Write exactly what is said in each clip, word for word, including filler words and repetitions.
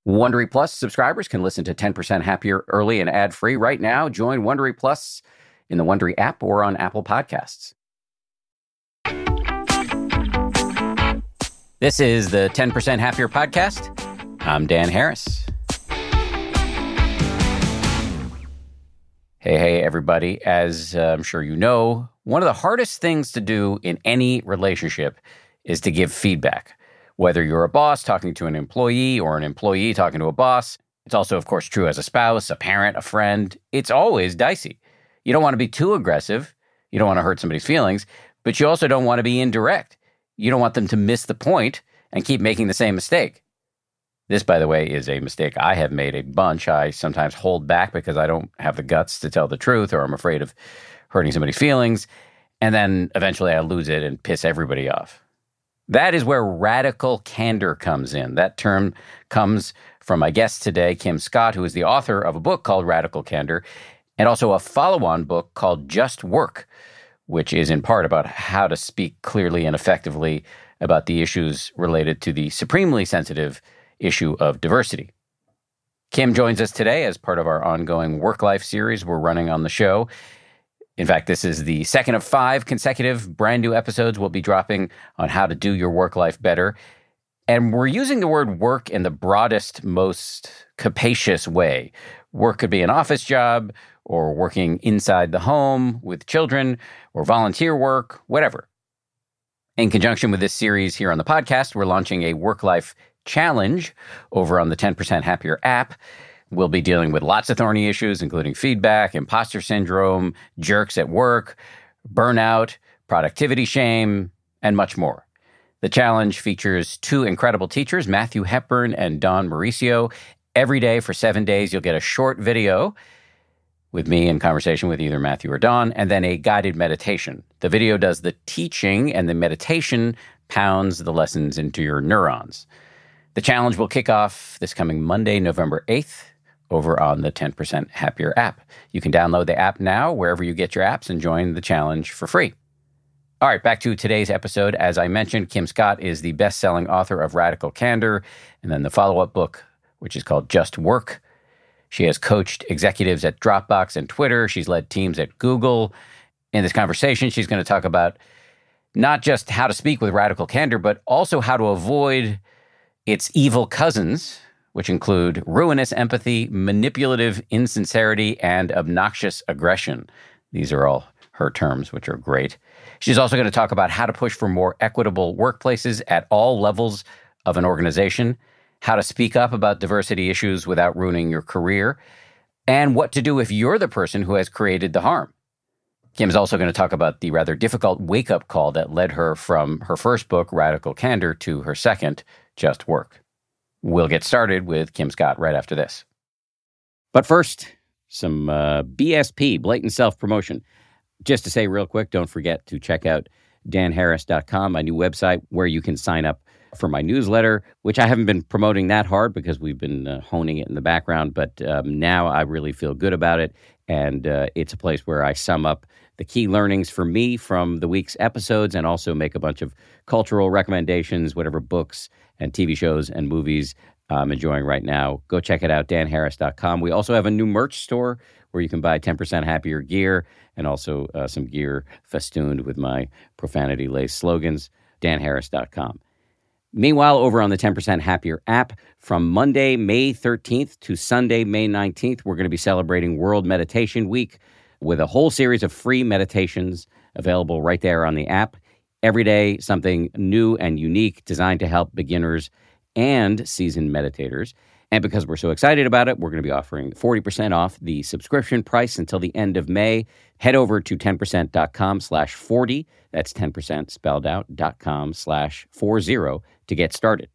Wondery Plus subscribers can listen to ten percent Happier early and ad-free right now. Join Wondery Plus in the Wondery app or on Apple Podcasts. This is the ten percent Happier podcast. I'm Dan Harris. Hey, hey, everybody. As uh, I'm sure you know, one of the hardest things to do in any relationship is to give feedback. Whether you're a boss talking to an employee or an employee talking to a boss, it's also, of course, true as a spouse, a parent, a friend. It's always dicey. You don't want to be too aggressive. You don't want to hurt somebody's feelings, but you also don't want to be indirect. You don't want them to miss the point and keep making the same mistake. This, by the way, is a mistake I have made a bunch. I sometimes hold back because I don't have the guts to tell the truth, or I'm afraid of hurting somebody's feelings. And then eventually I lose it and piss everybody off. That is where radical candor comes in. That term comes from my guest today, Kim Scott, who is the author of a book called Radical Candor, and also a follow-on book called Just Work, which is in part about how to speak clearly and effectively about the issues related to the supremely sensitive issue of diversity. Kim joins us today as part of our ongoing work-life series we're running on the show. In fact, this is the second of five consecutive brand new episodes we'll be dropping on how to do your work life better. And we're using the word work in the broadest, most capacious way. Work could be an office job, or working inside the home with children, or volunteer work, whatever. In conjunction with this series here on the podcast, we're launching a work-life challenge over on the ten percent Happier app. We'll be dealing with lots of thorny issues, including feedback, imposter syndrome, jerks at work, burnout, productivity shame, and much more. The challenge features two incredible teachers, Matthew Hepburn and Dawn Mauricio. Every day for seven days, you'll get a short video with me in conversation with either Matthew or Dawn, and then a guided meditation. The video does the teaching, and the meditation pounds the lessons into your neurons. The challenge will kick off this coming Monday, November eighth, over on the ten percent Happier app. You can download the app now wherever you get your apps and join the challenge for free. All right, back to today's episode. As I mentioned, Kim Scott is the best-selling author of Radical Candor, and then the follow-up book, which is called Just Work. She has coached executives at Dropbox and Twitter. She's led teams at Google. In this conversation, she's going to talk about not just how to speak with radical candor, but also how to avoid its evil cousins, which include ruinous empathy, manipulative insincerity, and obnoxious aggression. These are all her terms, which are great. She's also going to talk about how to push for more equitable workplaces at all levels of an organization, how to speak up about diversity issues without ruining your career, and what to do if you're the person who has created the harm. Kim's also going to talk about the rather difficult wake-up call that led her from her first book, Radical Candor, to her second, Just Work. We'll get started with Kim Scott right after this. But first, some uh, B S P, blatant self-promotion. Just to say real quick, don't forget to check out dan harris dot com, my new website, where you can sign up for my newsletter, which I haven't been promoting that hard because we've been uh, honing it in the background. But um, now I really feel good about it. And uh, it's a place where I sum up the key learnings for me from the week's episodes and also make a bunch of cultural recommendations, whatever books and T V shows and movies I'm enjoying right now. Go check it out, dan harris dot com. We also have a new merch store where you can buy ten percent Happier gear and also uh, some gear festooned with my profanity-laced slogans, dan harris dot com. Meanwhile, over on the ten percent Happier app, from Monday, May thirteenth to Sunday, May nineteenth, we're going to be celebrating World Meditation Week with a whole series of free meditations available right there on the app. Every day, something new and unique designed to help beginners and seasoned meditators. And because we're so excited about it, we're going to be offering forty percent off the subscription price until the end of May. Head over to ten percent dot com slash forty. That's ten percent spelled out, dot com slash forty to get started.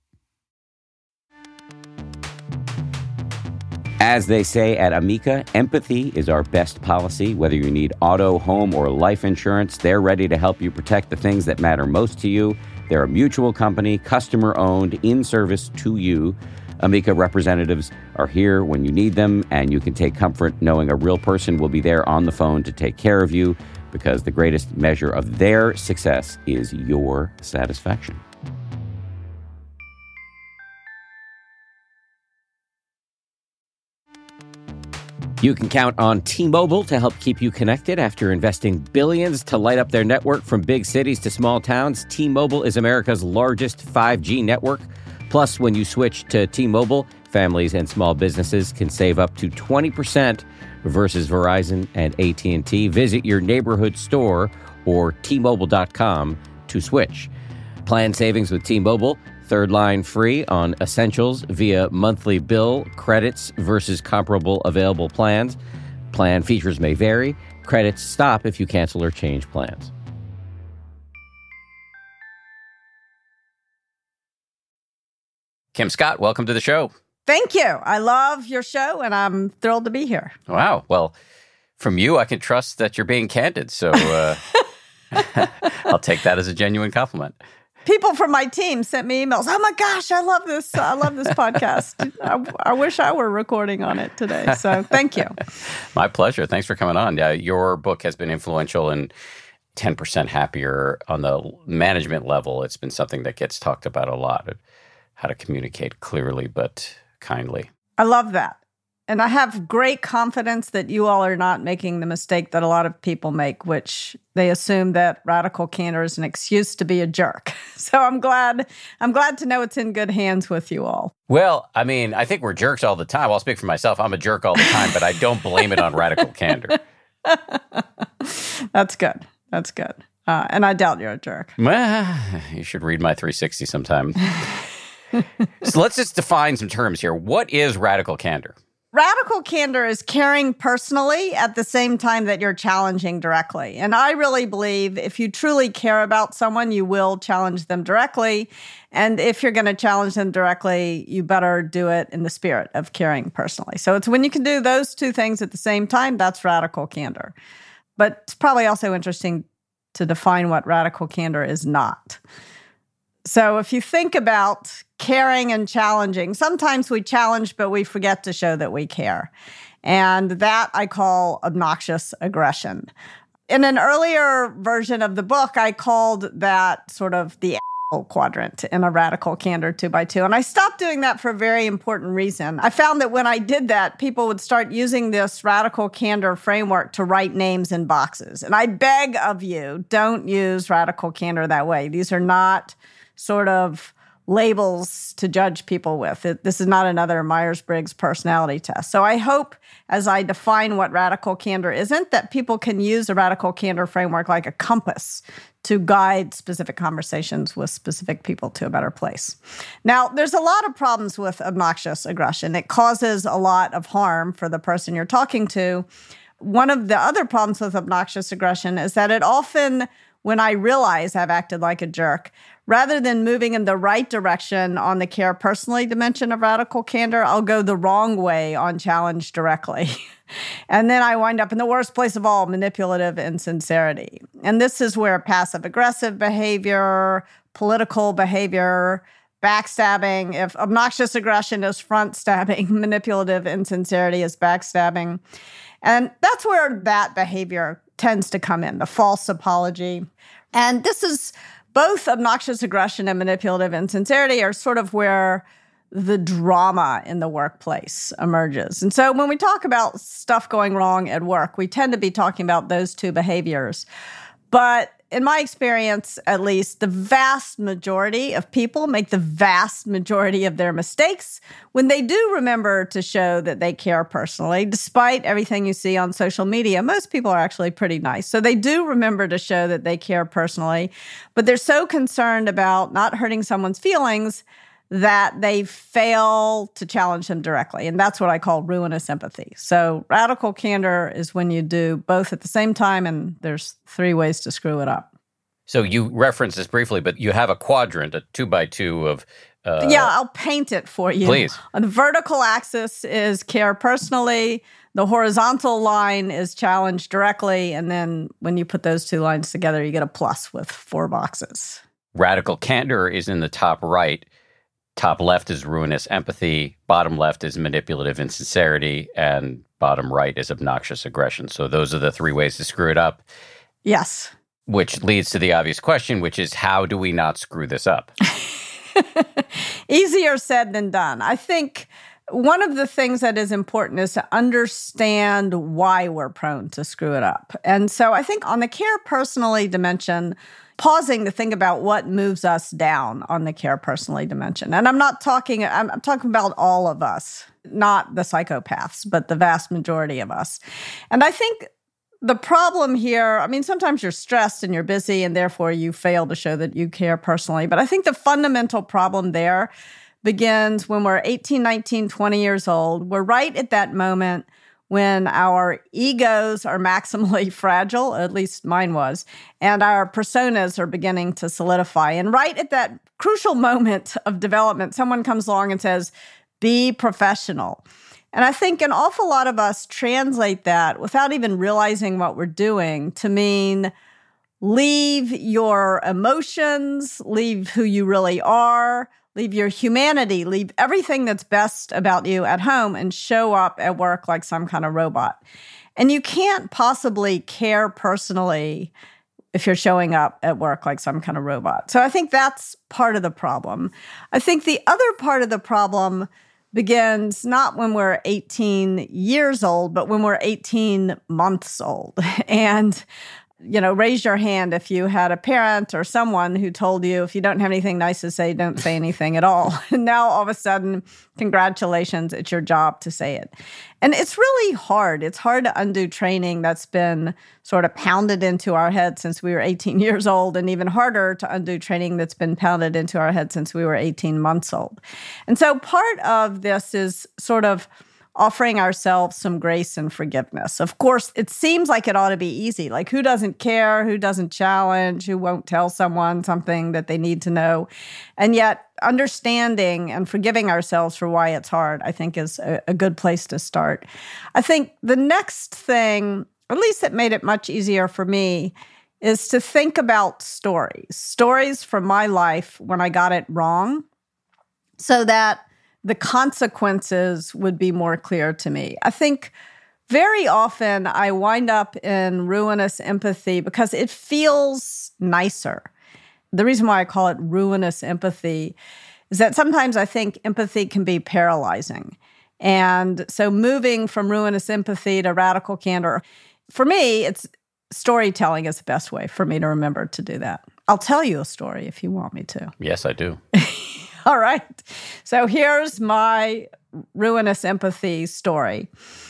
As they say at Amica, empathy is our best policy. Whether you need auto, home, or life insurance, they're ready to help you protect the things that matter most to you. They're a mutual company, customer-owned, in service to you. Amica representatives are here when you need them, and you can take comfort knowing a real person will be there on the phone to take care of you, because the greatest measure of their success is your satisfaction. You can count on T-Mobile to help keep you connected after investing billions to light up their network from big cities to small towns. T-Mobile is America's largest five G network. Plus, when you switch to T-Mobile, families and small businesses can save up to twenty percent versus Verizon and A T and T. Visit your neighborhood store or T Mobile dot com to switch. Plan savings with T-Mobile. Third line free on essentials via monthly bill credits versus comparable available plans. Plan features may vary. Credits stop if you cancel or change plans. Kim Scott, welcome to the show. Thank you. I love your show, and I'm thrilled to be here. Wow. Well, from you, I can trust that you're being candid. So uh, I'll take that as a genuine compliment. People from my team sent me emails. Oh my gosh, I love this. I love this podcast. I, I wish I were recording on it today. So thank you. My pleasure. Thanks for coming on. Uh, your book has been influential in ten percent Happier on the management level. It's been something that gets talked about a lot, how to communicate clearly but kindly. I love that. And I have great confidence that you all are not making the mistake that a lot of people make, which they assume that radical candor is an excuse to be a jerk. So I'm glad I'm glad to know it's in good hands with you all. Well, I mean, I think we're jerks all the time. I'll speak for myself. I'm a jerk all the time, but I don't blame it on radical candor. That's good. That's good. Uh, and I doubt you're a jerk. Well, you should read my three sixty sometime. So let's just define some terms here. What is radical candor? Radical candor is caring personally at the same time that you're challenging directly. And I really believe if you truly care about someone, you will challenge them directly. And if you're going to challenge them directly, you better do it in the spirit of caring personally. So it's when you can do those two things at the same time, that's radical candor. But it's probably also interesting to define what radical candor is not. So if you think about caring and challenging, sometimes we challenge, but we forget to show that we care. And that I call obnoxious aggression. In an earlier version of the book, I called that sort of the asshole quadrant in a radical candor two by two. And I stopped doing that for a very important reason. I found that when I did that, people would start using this radical candor framework to write names in boxes. And I beg of you, don't use radical candor that way. These are not sort of labels to judge people with. It, this is not another Myers-Briggs personality test. So I hope as I define what radical candor isn't, that people can use a radical candor framework like a compass to guide specific conversations with specific people to a better place. Now, there's a lot of problems with obnoxious aggression. It causes a lot of harm for the person you're talking to. One of the other problems with obnoxious aggression is that it often, when I realize I've acted like a jerk, rather than moving in the right direction on the care personally dimension of radical candor, I'll go the wrong way on challenge directly. And then I wind up in the worst place of all, manipulative insincerity. And this is where passive-aggressive behavior, political behavior, backstabbing, if obnoxious aggression is front stabbing, manipulative insincerity is backstabbing. And that's where that behavior tends to come in, the false apology. And this is both obnoxious aggression and manipulative insincerity are sort of where the drama in the workplace emerges. And so when we talk about stuff going wrong at work, we tend to be talking about those two behaviors. But in my experience, at least, the vast majority of people make the vast majority of their mistakes when they do remember to show that they care personally. Despite everything you see on social media, most people are actually pretty nice. So they do remember to show that they care personally, but they're so concerned about not hurting someone's feelings that they fail to challenge them directly. And that's what I call ruinous empathy. So radical candor is when you do both at the same time, and there's three ways to screw it up. So you referenced this briefly, but you have a quadrant, a two by two of... Uh, yeah, I'll paint it for you. Please. On the vertical axis is care personally. The horizontal line is challenge directly. And then when you put those two lines together, you get a plus with four boxes. Radical candor is in the top right. Top left is ruinous empathy, bottom left is manipulative insincerity, and bottom right is obnoxious aggression. So those are the three ways to screw it up. Yes. Which leads to the obvious question, which is how do we not screw this up? Easier said than done. I think one of the things that is important is to understand why we're prone to screw it up. And so I think on the care personally dimension, pausing to think about what moves us down on the care personally dimension. And I'm not talking, I'm, I'm talking about all of us, not the psychopaths, but the vast majority of us. And I think the problem here, I mean, sometimes you're stressed and you're busy and therefore you fail to show that you care personally. But I think the fundamental problem there begins when we're eighteen, nineteen, twenty years old. We're right at that moment when our egos are maximally fragile, at least mine was, and our personas are beginning to solidify. And right at that crucial moment of development, someone comes along and says, be professional. And I think an awful lot of us translate that without even realizing what we're doing to mean leave your emotions, leave who you really are, leave your humanity, leave everything that's best about you at home and show up at work like some kind of robot. And you can't possibly care personally if you're showing up at work like some kind of robot. So I think that's part of the problem. I think the other part of the problem begins not when we're eighteen years old, but when we're eighteen months old. And you know, raise your hand if you had a parent or someone who told you, if you don't have anything nice to say, don't say anything at all. And now all of a sudden, congratulations, it's your job to say it. And it's really hard. It's hard to undo training that's been sort of pounded into our head since we were eighteen years old, and even harder to undo training that's been pounded into our head since we were eighteen months old. And so part of this is sort of offering ourselves some grace and forgiveness. Of course, it seems like it ought to be easy. Like, who doesn't care? Who doesn't challenge? Who won't tell someone something that they need to know? And yet, understanding and forgiving ourselves for why it's hard, I think, is a, a good place to start. I think the next thing, at least it made it much easier for me, is to think about stories. Stories from my life when I got it wrong, so that the consequences would be more clear to me. I think very often I wind up in ruinous empathy because it feels nicer. The reason why I call it ruinous empathy is that sometimes I think empathy can be paralyzing. And so moving from ruinous empathy to radical candor, for me, it's storytelling is the best way for me to remember to do that. I'll tell you a story if you want me to. Yes, I do. All right. So here's my ruinous empathy story.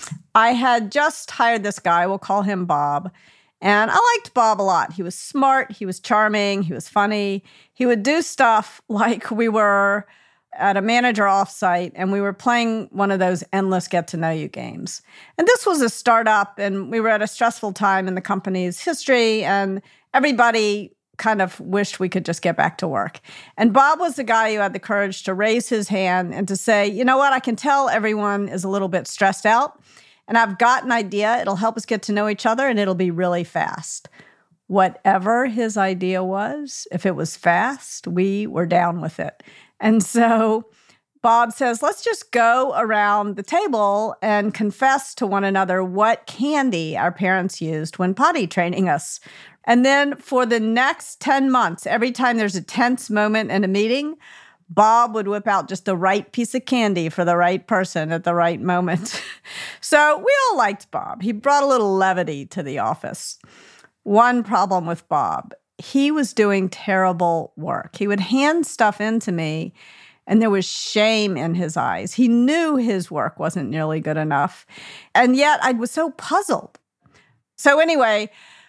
I had just hired this guy, we'll call him Bob, and I liked Bob a lot. He was smart, he was charming, he was funny. He would do stuff like we were at a manager offsite and we were playing one of those endless get-to-know-you games. And this was a startup, and we were at a stressful time in the company's history, and everybody kind of wished we could just get back to work. And Bob was the guy who had the courage to raise his hand and to say, you know what, I can tell everyone is a little bit stressed out, and I've got an idea. It'll help us get to know each other, and it'll be really fast. Whatever his idea was, if it was fast, we were down with it. And so Bob says, let's just go around the table and confess to one another what candy our parents used when potty training us. And then for the next ten months, every time there's a tense moment in a meeting, Bob would whip out just the right piece of candy for the right person at the right moment. So we all liked Bob. He brought a little levity to the office. One problem with Bob, he was doing terrible work. He would hand stuff in to me, and there was shame in his eyes. He knew his work wasn't nearly good enough. And yet I was so puzzled. So anyway,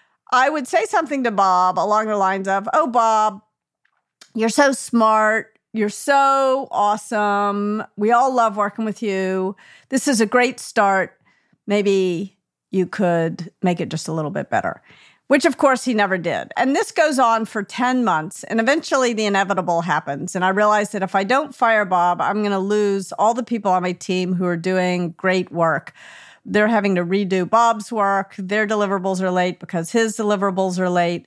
I would say something to Bob along the lines of, oh, Bob, you're so smart. You're so awesome. We all love working with you. This is a great start. Maybe you could make it just a little bit better, which, of course, he never did. And this goes on for ten months, and eventually the inevitable happens. And I realized that if I don't fire Bob, I'm going to lose all the people on my team who are doing great work. They're having to redo Bob's work. Their deliverables are late because his deliverables are late.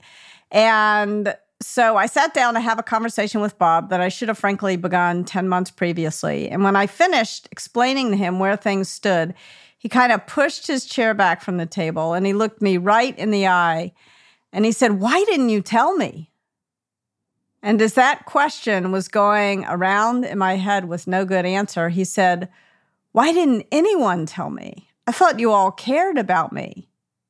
And so I sat down to have a conversation with Bob that I should have frankly begun ten months previously. And when I finished explaining to him where things stood, he kind of pushed his chair back from the table and he looked me right in the eye and he said, why didn't you tell me? And as that question was going around in my head with no good answer, he said, "Why didn't anyone tell me? I thought you all cared about me."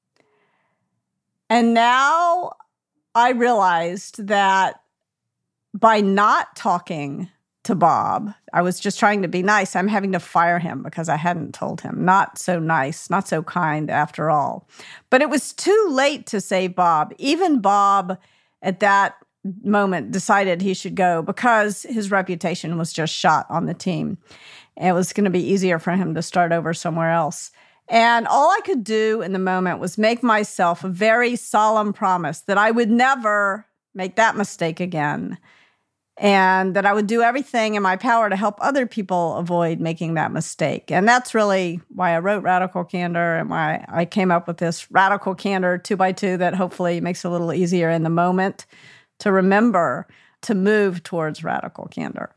And now I realized that by not talking to Bob, I was just trying to be nice. I'm having to fire him because I hadn't told him. Not so nice, not so kind after all. But it was too late to save Bob. Even Bob at that moment decided he should go because his reputation was just shot on the team. And it was going to be easier for him to start over somewhere else. And all I could do in the moment was make myself a very solemn promise that I would never make that mistake again, and that I would do everything in my power to help other people avoid making that mistake. And that's really why I wrote Radical Candor and why I came up with this Radical Candor two by two that hopefully makes it a little easier in the moment to remember to move towards radical candor.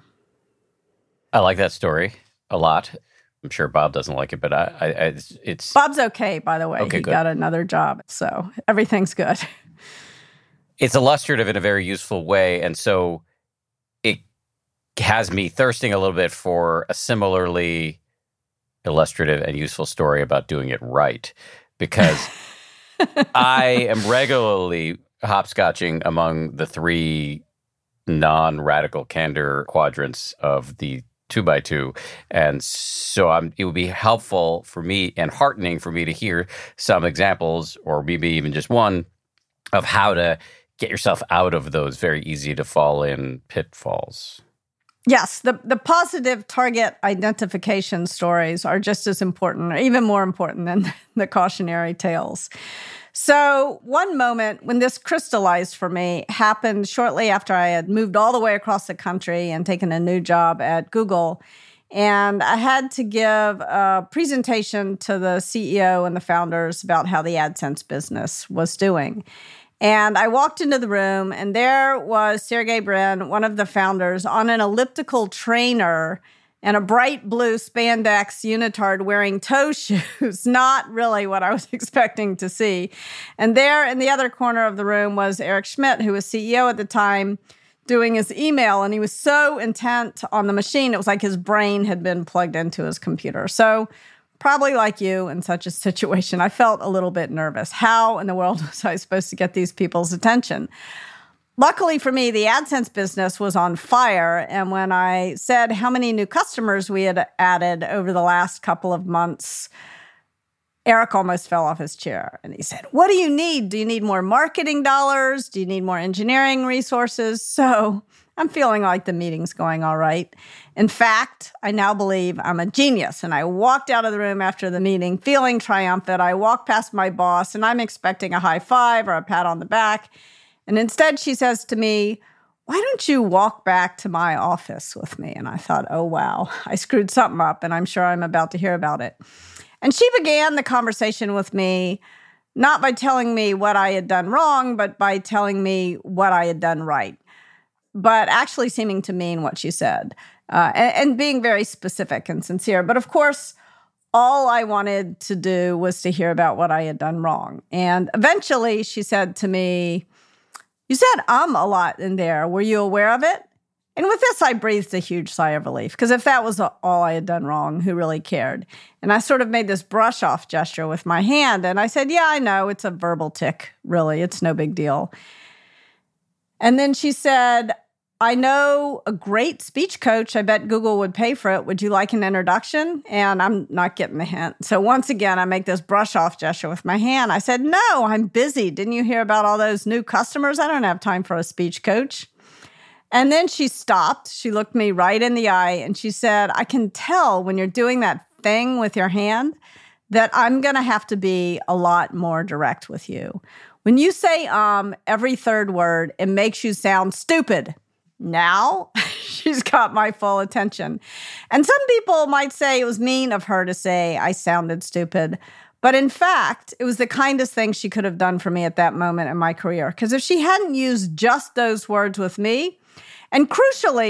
I like that story a lot. I'm sure Bob doesn't like it, but I, I it's, it's... Bob's okay, by the way. Okay, he good. got another job, so everything's good. It's illustrative in a very useful way, and so it has me thirsting a little bit for a similarly illustrative and useful story about doing it right, because I am regularly hopscotching among the three non-radical candor quadrants of the two by two. And so I'm, it would be helpful for me and heartening for me to hear some examples, or maybe even just one, of how to get yourself out of those very easy to fall in pitfalls. Yes, the, the positive target identification stories are just as important, or even more important than the cautionary tales. So one moment when this crystallized for me happened shortly after I had moved all the way across the country and taken a new job at Google. And I had to give a presentation to the C E O and the founders about how the AdSense business was doing. And I walked into the room, and there was Sergey Brin, one of the founders, on an elliptical trainer and a bright blue spandex unitard wearing toe shoes. Not really what I was expecting to see. And there in the other corner of the room was Eric Schmidt, who was C E O at the time, doing his email. And he was so intent on the machine, it was like his brain had been plugged into his computer. So probably like you in such a situation, I felt a little bit nervous. How in the world was I supposed to get these people's attention? Luckily for me, the AdSense business was on fire. And when I said how many new customers we had added over the last couple of months, Eric almost fell off his chair. And he said, "What do you need? Do you need more marketing dollars? Do you need more engineering resources?" So I'm feeling like the meeting's going all right. In fact, I now believe I'm a genius. And I walked out of the room after the meeting feeling triumphant. I walked past my boss, and I'm expecting a high five or a pat on the back. And instead, she says to me, "Why don't you walk back to my office with me?" And I thought, oh, wow, I screwed something up, and I'm sure I'm about to hear about it. And she began the conversation with me, not by telling me what I had done wrong, but by telling me what I had done right, but actually seeming to mean what she said, uh, and, and being very specific and sincere. But of course, all I wanted to do was to hear about what I had done wrong. And eventually she said to me, "You said um a lot in there. Were you aware of it?" And with this, I breathed a huge sigh of relief, because if that was all I had done wrong, who really cared? And I sort of made this brush-off gesture with my hand, and I said, "Yeah, I know. It's a verbal tic, really. It's no big deal." And then she said, "I know a great speech coach. I bet Google would pay for it. Would you like an introduction?" And I'm not getting the hint. So once again, I make this brush-off gesture with my hand. I said, "No, I'm busy. Didn't you hear about all those new customers? I don't have time for a speech coach." And then she stopped. She looked me right in the eye, and she said, "I can tell when you're doing that thing with your hand that I'm going to have to be a lot more direct with you. When you say um every third word, it makes you sound stupid." Now she's got my full attention. And some people might say it was mean of her to say I sounded stupid. But in fact, it was the kindest thing she could have done for me at that moment in my career. Because if she hadn't used just those words with me, and crucially,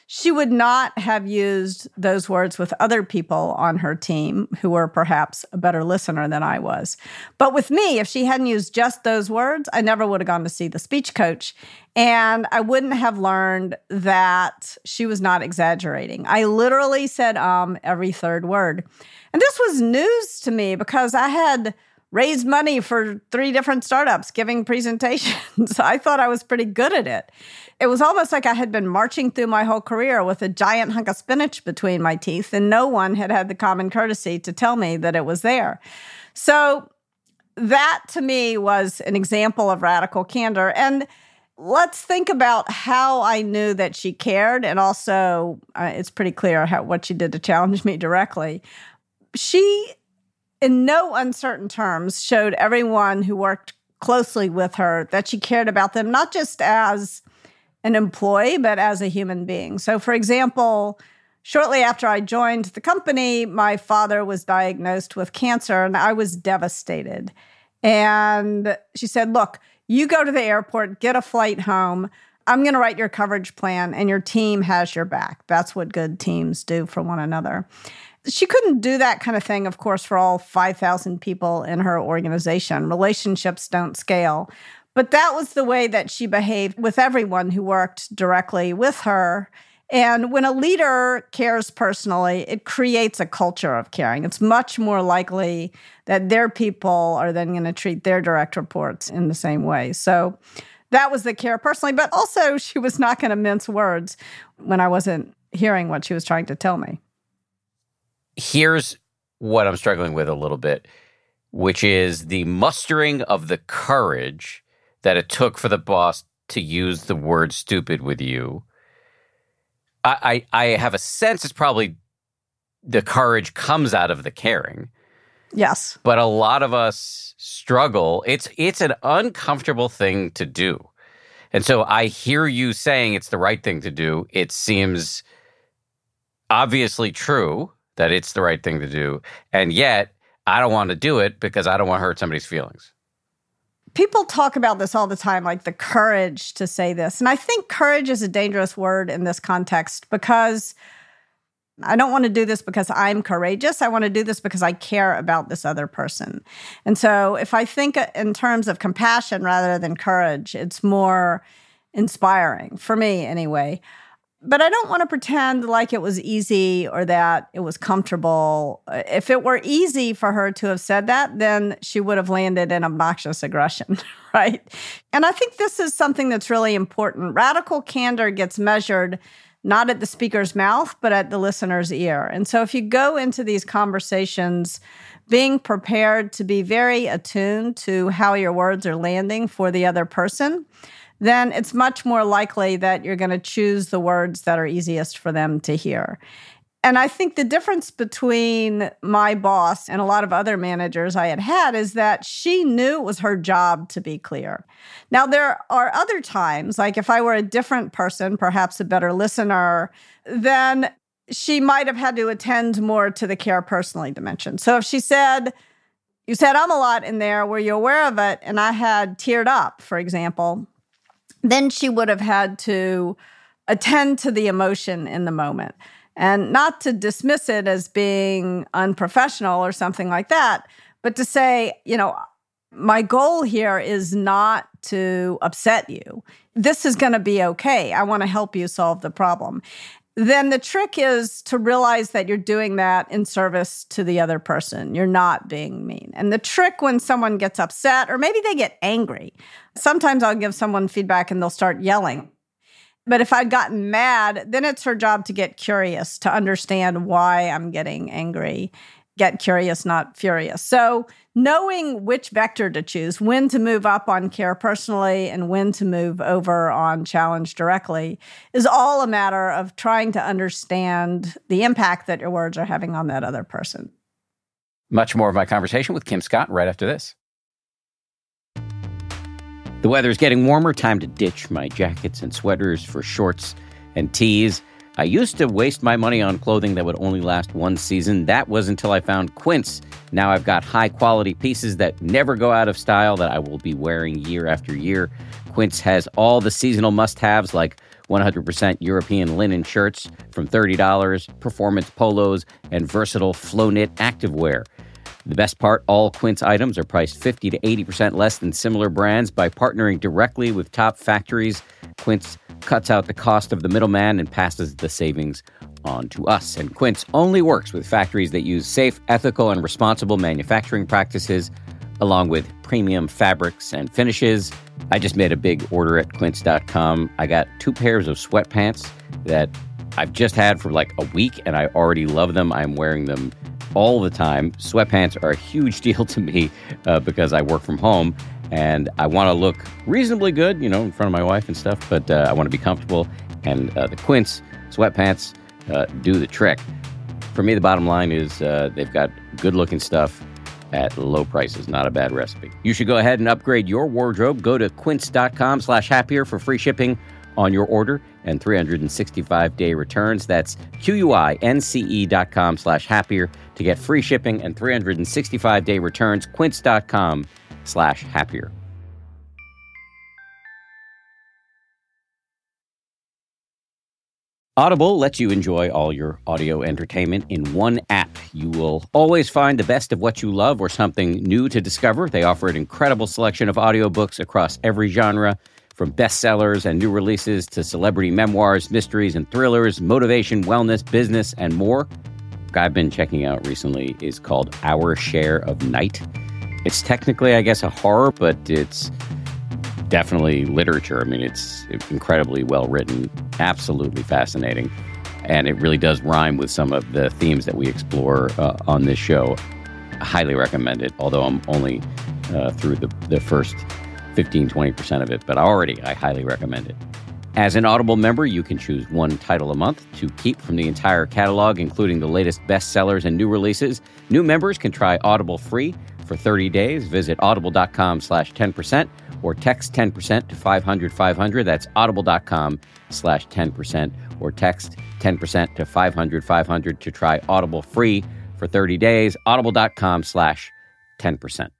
She would not have used those words with other people on her team who were perhaps a better listener than I was. But with me, if she hadn't used just those words, I never would have gone to see the speech coach. And I wouldn't have learned that she was not exaggerating. I literally said um every third word. And this was news to me because I had raised money for three different startups giving presentations. I thought I was pretty good at it. It was almost like I had been marching through my whole career with a giant hunk of spinach between my teeth, and no one had had the common courtesy to tell me that it was there. So that, to me, was an example of radical candor. And let's think about how I knew that she cared, and also uh, it's pretty clear how, what she did to challenge me directly. She, in no uncertain terms, showed everyone who worked closely with her that she cared about them, not just as an employee, but as a human being. So, for example, shortly after I joined the company, my father was diagnosed with cancer, and I was devastated. And she said, look, you go to the airport, get a flight home. I'm going to write your coverage plan, and your team has your back. That's what good teams do for one another. She couldn't do that kind of thing, of course, for all five thousand people in her organization. Relationships don't scale. But that was the way that she behaved with everyone who worked directly with her. And when a leader cares personally, it creates a culture of caring. It's much more likely that their people are then going to treat their direct reports in the same way. So that was the care personally. But also, she was not going to mince words when I wasn't hearing what she was trying to tell me. Here's what I'm struggling with a little bit, which is the mustering of the courage that it took for the boss to use the word stupid with you. I, I, I have a sense it's probably the courage comes out of the caring. Yes. But a lot of us struggle. It's it's an uncomfortable thing to do. And so I hear you saying it's the right thing to do. It seems obviously true that it's the right thing to do. And yet, I don't want to do it because I don't want to hurt somebody's feelings. People talk about this all the time, like the courage to say this. And I think courage is a dangerous word in this context because I don't want to do this because I'm courageous. I want to do this because I care about this other person. And so if I think in terms of compassion rather than courage, it's more inspiring, for me anyway. But I don't want to pretend like it was easy or that it was comfortable. If it were easy for her to have said that, then she would have landed in obnoxious aggression, right? And I think this is something that's really important. Radical candor gets measured not at the speaker's mouth, but at the listener's ear. And so if you go into these conversations being prepared to be very attuned to how your words are landing for the other person, then it's much more likely that you're going to choose the words that are easiest for them to hear. And I think the difference between my boss and a lot of other managers I had had is that she knew it was her job to be clear. Now, there are other times, like if I were a different person, perhaps a better listener, then she might have had to attend more to the care personally dimension. So if she said, you said I'm a lot in there, were you aware of it? And I had teared up, for example, then she would have had to attend to the emotion in the moment. And not to dismiss it as being unprofessional or something like that, but to say, you know, my goal here is not to upset you. This is going to be okay. I want to help you solve the problem. Then the trick is to realize that you're doing that in service to the other person. You're not being mean. And the trick when someone gets upset, or maybe they get angry, sometimes I'll give someone feedback and they'll start yelling. But if I'd gotten mad, then it's her job to get curious, to understand why I'm getting angry. Get curious, not furious. So knowing which vector to choose, when to move up on care personally and when to move over on challenge directly, is all a matter of trying to understand the impact that your words are having on that other person. Much more of my conversation with Kim Scott right after this. The weather's getting warmer. Time to ditch my jackets and sweaters for shorts and tees. I used to waste my money on clothing that would only last one season. That was until I found Quince. Now I've got high-quality pieces that never go out of style that I will be wearing year after year. Quince has all the seasonal must-haves like one hundred percent European linen shirts from thirty dollars, performance polos, and versatile flow-knit activewear. The best part, all Quince items are priced fifty to eighty percent less than similar brands. By partnering directly with top factories, Quince cuts out the cost of the middleman and passes the savings on to us. And Quince only works with factories that use safe, ethical, and responsible manufacturing practices, along with premium fabrics and finishes. I just made a big order at quince dot com. I got two pairs of sweatpants that I've just had for like a week, and I already love them. I'm wearing them all the time. Sweatpants are a huge deal to me uh, because I work from home, and I want to look reasonably good, you know, in front of my wife and stuff, but uh, I want to be comfortable, and uh, the Quince sweatpants uh, do the trick. For me, the bottom line is uh, they've got good-looking stuff at low prices. Not a bad recipe. You should go ahead and upgrade your wardrobe. Go to quince dot com slash happier for free shipping on your order and three hundred sixty-five day returns. That's Q-U-I-N-C-E dot com slash happier to get free shipping and three hundred sixty-five day returns. Quince dot com slash happier. Audible lets you enjoy all your audio entertainment in one app. You will always find the best of what you love or something new to discover. They offer an incredible selection of audiobooks across every genre, from bestsellers and new releases to celebrity memoirs, mysteries and thrillers, motivation, wellness, business, and more. What I've been checking out recently is called Our Share of Night. It's technically, I guess, a horror, but it's definitely literature. I mean, it's incredibly well written, absolutely fascinating, and it really does rhyme with some of the themes that we explore uh, on this show. I highly recommend it, although I'm only uh, through the, the first fifteen, twenty percent of it, but already I highly recommend it. As an Audible member, you can choose one title a month to keep from the entire catalog, including the latest bestsellers and new releases. New members can try Audible free for thirty days. Visit audible dot com slash ten percent or text ten percent to five hundred five hundred. That's audible dot com slash ten percent or text ten percent to five hundred five hundred to try Audible free for thirty days. audible dot com slash ten percent.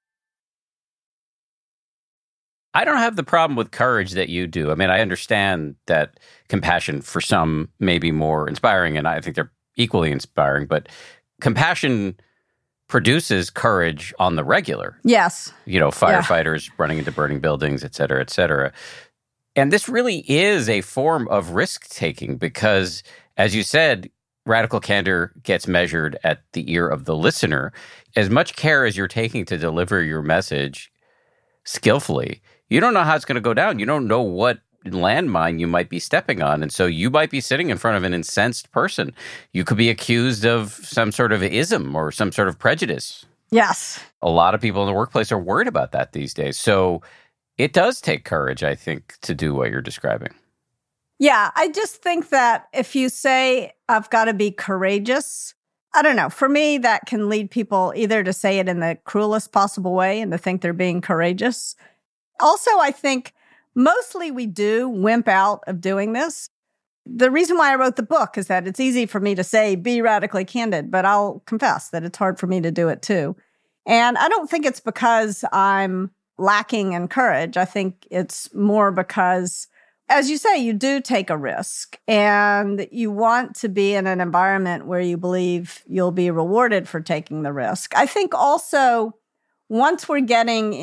I don't have the problem with courage that you do. I mean, I understand that compassion for some may be more inspiring, and I think they're equally inspiring, but compassion produces courage on the regular. Yes. You know, firefighters yeah. running into burning buildings, et cetera, et cetera. And this really is a form of risk-taking because, as you said, radical candor gets measured at the ear of the listener. As much care as you're taking to deliver your message skillfully, you don't know how it's going to go down. You don't know what landmine you might be stepping on. And so you might be sitting in front of an incensed person. You could be accused of some sort of ism or some sort of prejudice. Yes. A lot of people in the workplace are worried about that these days. So it does take courage, I think, to do what you're describing. Yeah, I just think that if you say, I've got to be courageous, I don't know. For me, that can lead people either to say it in the cruelest possible way and to think they're being courageous. Also, I think mostly we do wimp out of doing this. The reason why I wrote the book is that it's easy for me to say, be radically candid, but I'll confess that it's hard for me to do it too. And I don't think it's because I'm lacking in courage. I think it's more because, as you say, you do take a risk and you want to be in an environment where you believe you'll be rewarded for taking the risk. I think also once we're getting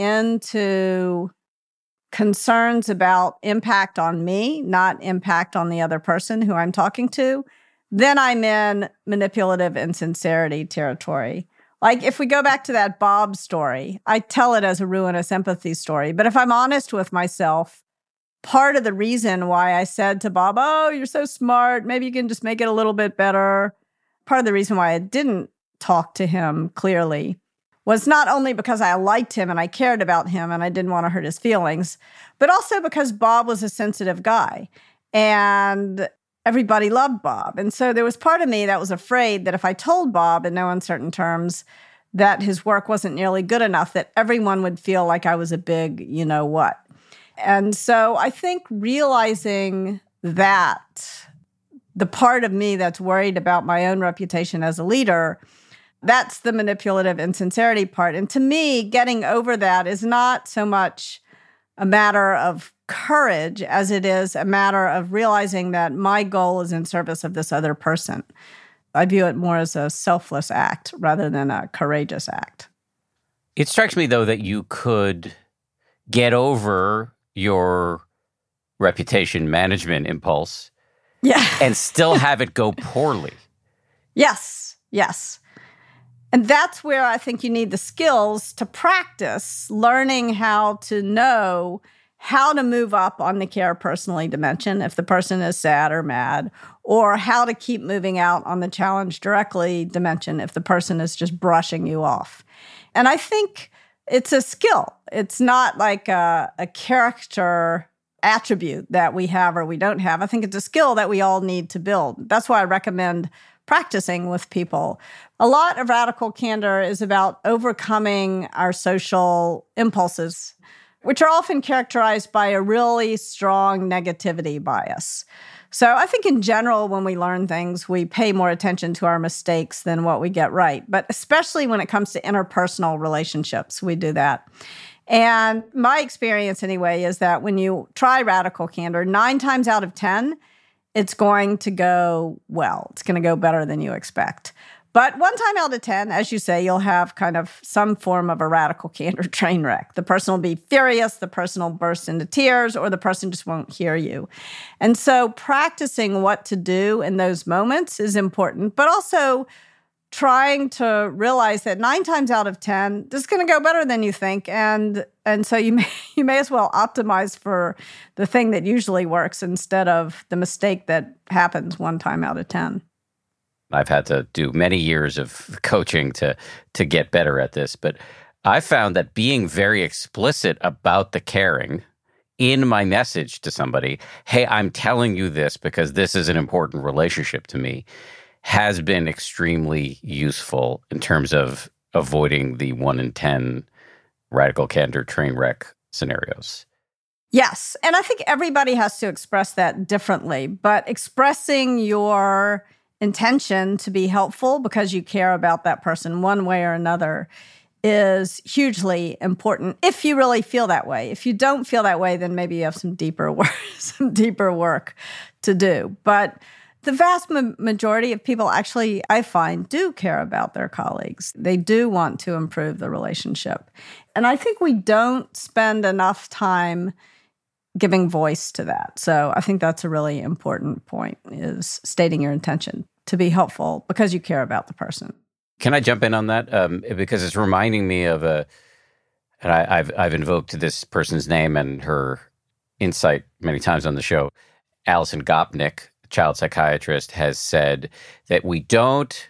into concerns about impact on me, not impact on the other person who I'm talking to, then I'm in manipulative insincerity territory. Like if we go back to that Bob story, I tell it as a ruinous empathy story. But if I'm honest with myself, part of the reason why I said to Bob, oh, you're so smart, maybe you can just make it a little bit better. Part of the reason why I didn't talk to him clearly was not only because I liked him and I cared about him and I didn't want to hurt his feelings, but also because Bob was a sensitive guy and everybody loved Bob. And so there was part of me that was afraid that if I told Bob in no uncertain terms that his work wasn't nearly good enough, that everyone would feel like I was a big you know what. And so I think realizing that the part of me that's worried about my own reputation as a leader, that's the manipulative insincerity part. And to me, getting over that is not so much a matter of courage as it is a matter of realizing that my goal is in service of this other person. I view it more as a selfless act rather than a courageous act. It strikes me, though, that you could get over your reputation management impulse yeah. and still have it go poorly. Yes, yes. And that's where I think you need the skills to practice learning how to know how to move up on the care personally dimension if the person is sad or mad, or how to keep moving out on the challenge directly dimension if the person is just brushing you off. And I think it's a skill. It's not like a, a character attribute that we have or we don't have. I think it's a skill that we all need to build. That's why I recommend practicing with people. A lot of radical candor is about overcoming our social impulses, which are often characterized by a really strong negativity bias. So I think in general, when we learn things, we pay more attention to our mistakes than what we get right. But especially when it comes to interpersonal relationships, we do that. And my experience anyway is that when you try radical candor, nine times out of ten, it's going to go well. It's going to go better than you expect. But one time out of ten, as you say, you'll have kind of some form of a radical candor train wreck. The person will be furious, the person will burst into tears, or the person just won't hear you. And so practicing what to do in those moments is important, but also trying to realize that nine times out of ten, this is going to go better than you think. And and so you may, you may as well optimize for the thing that usually works instead of the mistake that happens one time out of ten. I've had to do many years of coaching to to get better at this, but I found that being very explicit about the caring in my message to somebody, hey, I'm telling you this because this is an important relationship to me, has been extremely useful in terms of avoiding the one in ten radical candor train wreck scenarios. Yes, and I think everybody has to express that differently, but expressing your intention to be helpful because you care about that person one way or another is hugely important if you really feel that way. If you don't feel that way, then maybe you have some deeper work, some deeper work to do. But the vast ma- majority of people actually, I find, do care about their colleagues. They do want to improve the relationship. And I think we don't spend enough time giving voice to that. So I think that's a really important point, is stating your intention to be helpful because you care about the person. Can I jump in on that? Um, because it's reminding me of a, and I, I've I've invoked this person's name and her insight many times on the show. Alison Gopnik, child psychiatrist, has said that we don't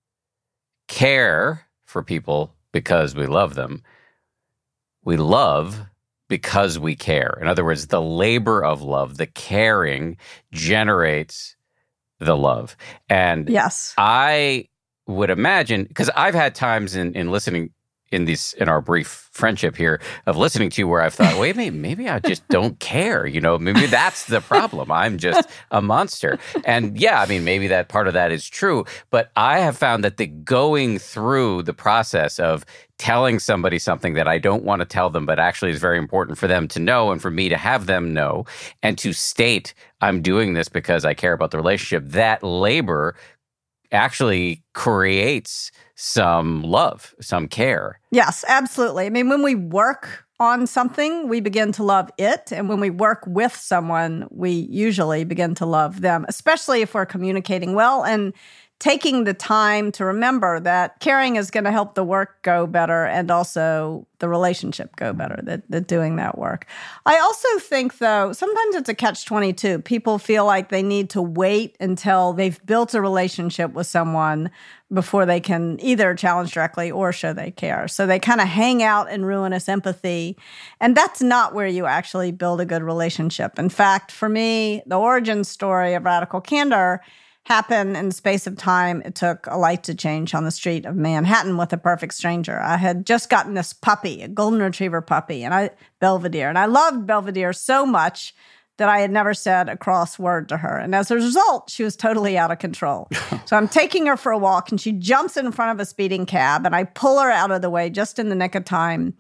care for people because we love them. We love because we care. In other words, the labor of love, the caring, generates the love. And yes, I would imagine, because I've had times in, in listening in these in our brief friendship here of listening to you where I've thought, wait, maybe, maybe I just don't care. You know, maybe that's the problem. I'm just a monster. And yeah, I mean, maybe that part of that is true. But I have found that the going through the process of telling somebody something that I don't want to tell them, but actually is very important for them to know and for me to have them know, and to state I'm doing this because I care about the relationship, that labor actually creates some love, some care. Yes, absolutely. I mean, when we work on something, we begin to love it. And when we work with someone, we usually begin to love them, especially if we're communicating well and taking the time to remember that caring is going to help the work go better and also the relationship go better, that, that doing that work. I also think, though, sometimes it's a catch twenty-two. People feel like they need to wait until they've built a relationship with someone before they can either challenge directly or show they care. So they kind of hang out in ruinous empathy. And that's not where you actually build a good relationship. In fact, for me, the origin story of radical candor happened in the space of time it took a light to change on the street of Manhattan with a perfect stranger. I had just gotten this puppy, a golden retriever puppy, and I Belvedere. And I loved Belvedere so much that I had never said a cross word to her. And as a result, she was totally out of control. So I'm taking her for a walk, and she jumps in front of a speeding cab, and I pull her out of the way just in the nick of time.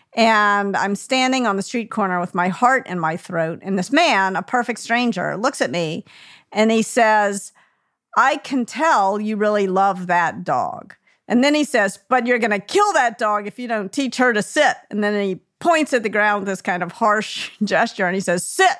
And I'm standing on the street corner with my heart in my throat. And this man, a perfect stranger, looks at me and he says, I can tell you really love that dog. And then he says, but you're going to kill that dog if you don't teach her to sit. And then he points at the ground with this kind of harsh gesture and he says, sit.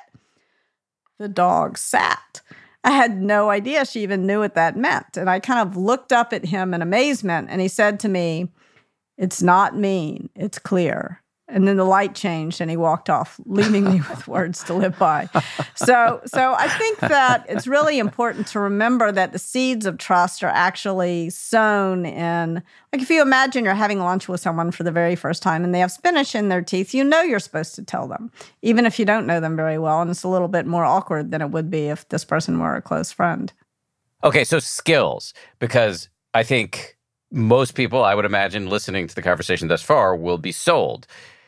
The dog sat. I had no idea she even knew what that meant. And I kind of looked up at him in amazement and he said to me, it's not mean, it's clear. And then the light changed and he walked off, leaving me with words to live by. So, so I think that it's really important to remember that the seeds of trust are actually sown in, like if you imagine you're having lunch with someone for the very first time and they have spinach in their teeth, you know you're supposed to tell them, even if you don't know them very well. And it's a little bit more awkward than it would be if this person were a close friend. Okay, so skills, because I think most people, I would imagine, listening to the conversation thus far will be sold.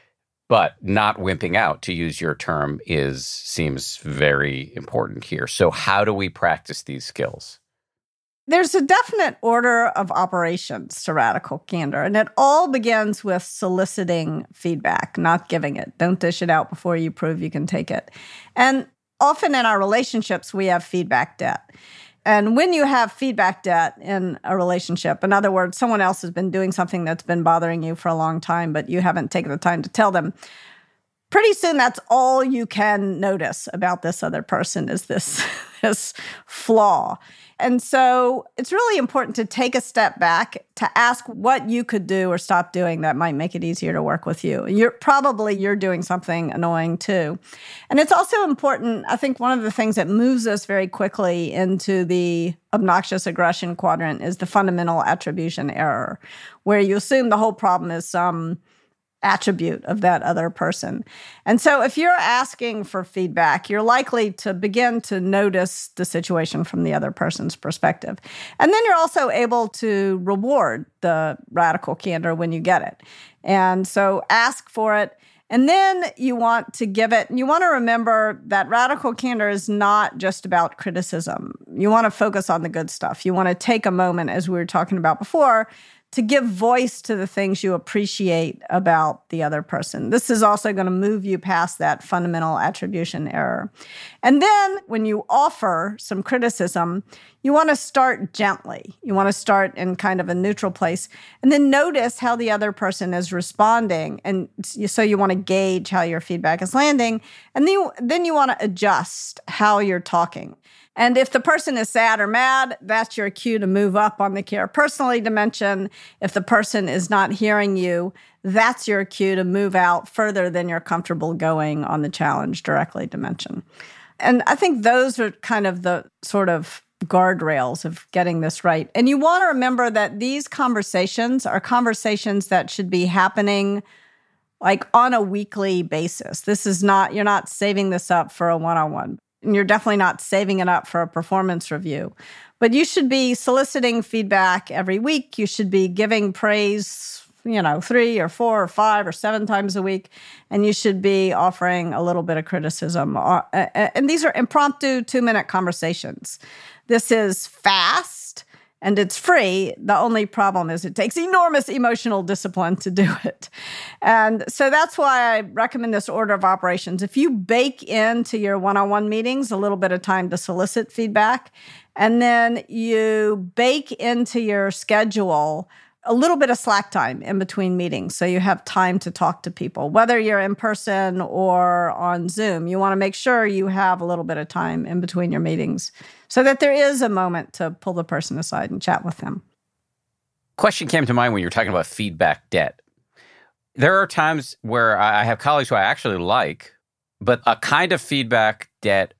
But not wimping out, to use your term, is seems very important here. So how do we practice these skills? There's a definite order of operations to radical candor, and it all begins with soliciting feedback, not giving it. Don't dish it out before you prove you can take it. And often in our relationships, we have feedback debt. And when you have feedback debt in a relationship, in other words, someone else has been doing something that's been bothering you for a long time, but you haven't taken the time to tell them, pretty soon that's all you can notice about this other person is this, this flaw. And so it's really important to take a step back to ask what you could do or stop doing that might make it easier to work with you. You're probably you're doing something annoying too. And it's also important, I think one of the things that moves us very quickly into the obnoxious aggression quadrant is the fundamental attribution error, where you assume the whole problem is some attribute of that other person. And so if you're asking for feedback, you're likely to begin to notice the situation from the other person's perspective. And then you're also able to reward the radical candor when you get it. And so ask for it. And then you want to give it, you want to remember that radical candor is not just about criticism. You want to focus on the good stuff. You want to take a moment, as we were talking about before, to give voice to the things you appreciate about the other person. This is also going to move you past that fundamental attribution error. And then when you offer some criticism, you want to start gently. You want to start in kind of a neutral place and then notice how the other person is responding. And so you want to gauge how your feedback is landing. And then you, then you want to adjust how you're talking. And if the person is sad or mad, that's your cue to move up on the care personally dimension. If the person is not hearing you, that's your cue to move out further than you're comfortable going on the challenge directly dimension. And I think those are kind of the sort of guardrails of getting this right. And you want to remember that these conversations are conversations that should be happening like on a weekly basis. This is not, you're not saving this up for a one-on-one. And you're definitely not saving it up for a performance review. But you should be soliciting feedback every week. You should be giving praise, you know, three or four or five or seven times a week. And you should be offering a little bit of criticism. And these are impromptu two-minute conversations. This is fast and it's free. The only problem is it takes enormous emotional discipline to do it. And so that's why I recommend this order of operations. If you bake into your one-on-one meetings a little bit of time to solicit feedback, and then you bake into your schedule a little bit of slack time in between meetings so you have time to talk to people, whether you're in person or on Zoom. You want to make sure you have a little bit of time in between your meetings so that there is a moment to pull the person aside and chat with them. Question came to mind when you were talking about feedback debt. There are times where I have colleagues who I actually like, but a kind of feedback debt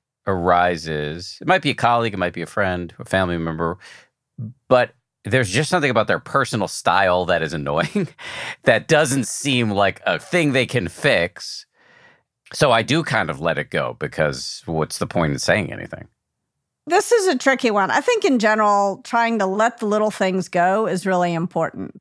arises. It might be a colleague, it might be a friend, a family member, but there's just something about their personal style that is annoying that doesn't seem like a thing they can fix. So I do kind of let it go because what's the point in saying anything? This is a tricky one. I think in general, trying to let the little things go is really important.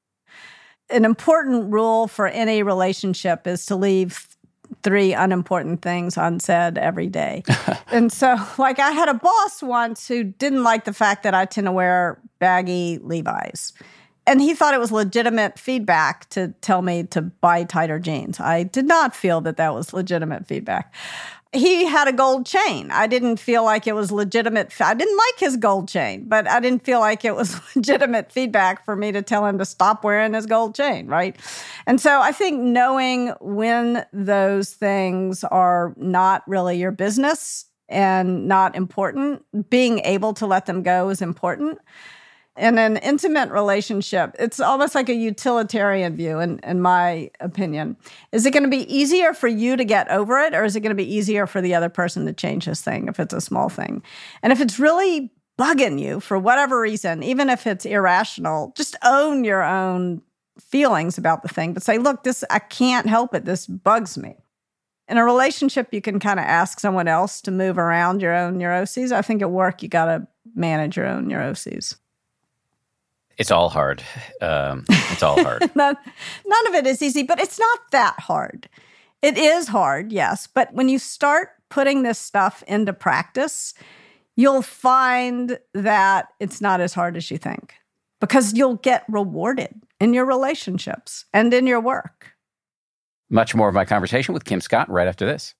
An important rule for any relationship is to leave three unimportant things unsaid every day. And so, like, I had a boss once who didn't like the fact that I tend to wear baggy Levi's. And he thought it was legitimate feedback to tell me to buy tighter jeans. I did not feel that that was legitimate feedback. He had a gold chain. I didn't feel like it was legitimate. I didn't like his gold chain, but I didn't feel like it was legitimate feedback for me to tell him to stop wearing his gold chain, right? And so I think knowing when those things are not really your business and not important, being able to let them go is important. In an intimate relationship, it's almost like a utilitarian view, in, in my opinion. Is it going to be easier for you to get over it, or is it going to be easier for the other person to change this thing if it's a small thing? And if it's really bugging you for whatever reason, even if it's irrational, just own your own feelings about the thing, but say, look, this, I can't help it. This bugs me. In a relationship, you can kind of ask someone else to move around your own neuroses. I think at work, you got to manage your own neuroses. It's all hard. Um, it's all hard. none, none of it is easy, but it's not that hard. It is hard, yes. But when you start putting this stuff into practice, you'll find that it's not as hard as you think, because you'll get rewarded in your relationships and in your work. Much more of my conversation with Kim Scott right after this.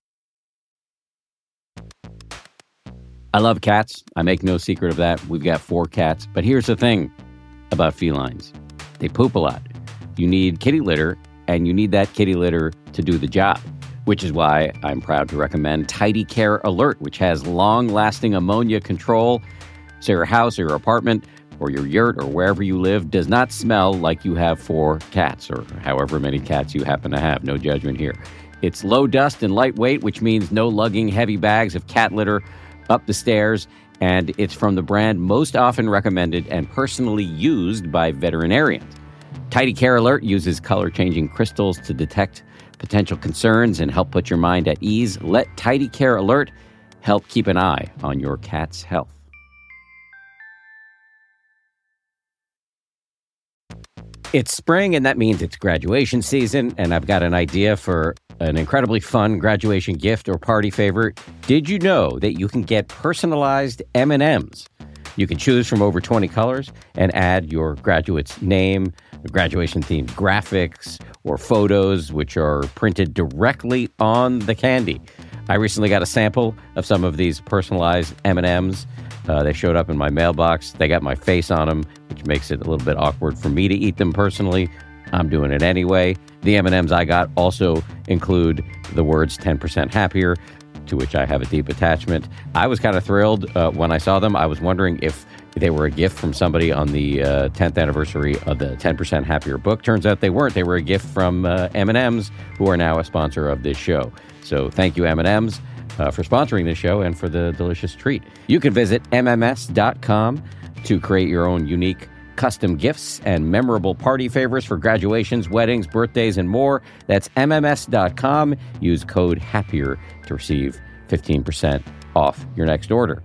I love cats. I make no secret of that. We've got four cats. But here's the thing about felines. They poop a lot. You need kitty litter, and you need that kitty litter to do the job, which is why I'm proud to recommend Tidy Care Alert, which has long-lasting ammonia control, so your house or your apartment or your yurt or wherever you live does not smell like you have four cats or however many cats you happen to have. No judgment here. It's low dust and lightweight, which means no lugging heavy bags of cat litter up the stairs, and it's from the brand most often recommended and personally used by veterinarians. Tidy Care Alert uses color-changing crystals to detect potential concerns and help put your mind at ease. Let Tidy Care Alert help keep an eye on your cat's health. It's spring, and that means it's graduation season, and I've got an idea for an incredibly fun graduation gift or party favor. Did you know that you can get personalized M and M's? You can choose from over twenty colors and add your graduate's name, graduation-themed graphics, or photos, which are printed directly on the candy. I recently got a sample of some of these personalized M and M's. Uh, they showed up in my mailbox. They got my face on them, which makes it a little bit awkward for me to eat them personally. I'm doing it anyway. The M and M's I got also include the words ten percent happier, to which I have a deep attachment. I was kind of thrilled uh, when I saw them. I was wondering if they were a gift from somebody on the uh, tenth anniversary of the ten percent Happier book. Turns out they weren't. They were a gift from uh, M and M's, who are now a sponsor of this show. So thank you, M and M's. Uh, for sponsoring this show and for the delicious treat. You can visit M M S dot com to create your own unique custom gifts and memorable party favors for graduations, weddings, birthdays, and more. That's M M S dot com. Use code HAPPIER to receive fifteen percent off your next order.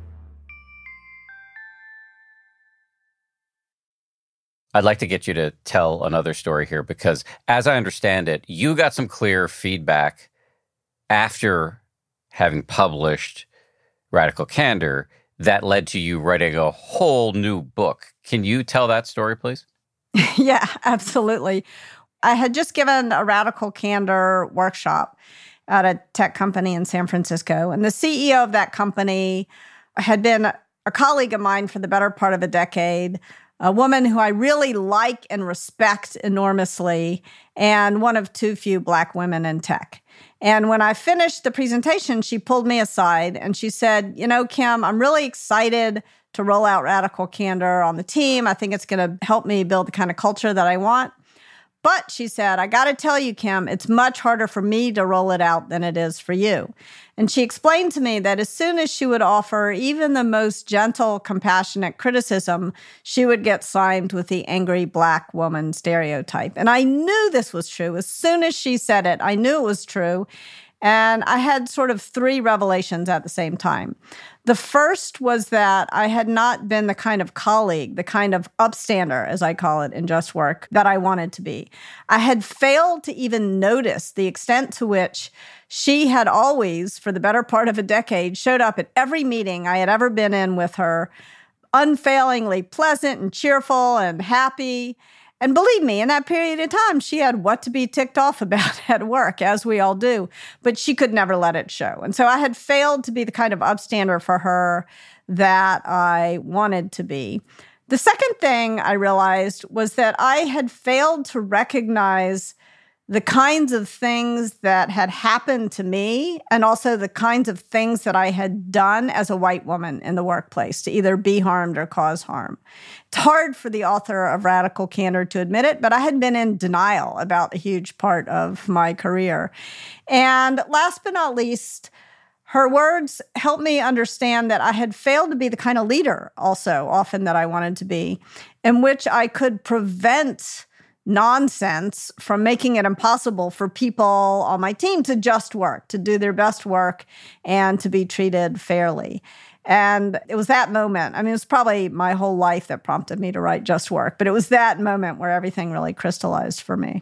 I'd like to get you to tell another story here, because as I understand it, you got some clear feedback after having published Radical Candor that led to you writing a whole new book. Can you tell that story, please? Yeah, absolutely. I had just given a Radical Candor workshop at a tech company in San Francisco, and the C E O of that company had been a colleague of mine for the better part of a decade, a woman who I really like and respect enormously, and one of too few Black women in tech. And when I finished the presentation, she pulled me aside and she said, you know, Kim, I'm really excited to roll out Radical Candor on the team. I think it's going to help me build the kind of culture that I want. But she said, I got to tell you, Kim, it's much harder for me to roll it out than it is for you. And she explained to me that as soon as she would offer even the most gentle, compassionate criticism, she would get slimed with the angry Black woman stereotype. And I knew this was true. As soon as she said it, I knew it was true. And I had sort of three revelations at the same time. The first was that I had not been the kind of colleague, the kind of upstander, as I call it in Just Work, that I wanted to be. I had failed to even notice the extent to which she had always, for the better part of a decade, showed up at every meeting I had ever been in with her, unfailingly pleasant and cheerful and happy. And believe me, in that period of time, she had what to be ticked off about at work, as we all do, but she could never let it show. And so I had failed to be the kind of upstander for her that I wanted to be. The second thing I realized was that I had failed to recognize the kinds of things that had happened to me and also the kinds of things that I had done as a white woman in the workplace to either be harmed or cause harm. It's hard for the author of Radical Candor to admit it, but I had been in denial about a huge part of my career. And last but not least, her words helped me understand that I had failed to be the kind of leader also often that I wanted to be, in which I could prevent nonsense from making it impossible for people on my team to just work, to do their best work, and to be treated fairly. And it was that moment. I mean, it was probably my whole life that prompted me to write Just Work, but it was that moment where everything really crystallized for me.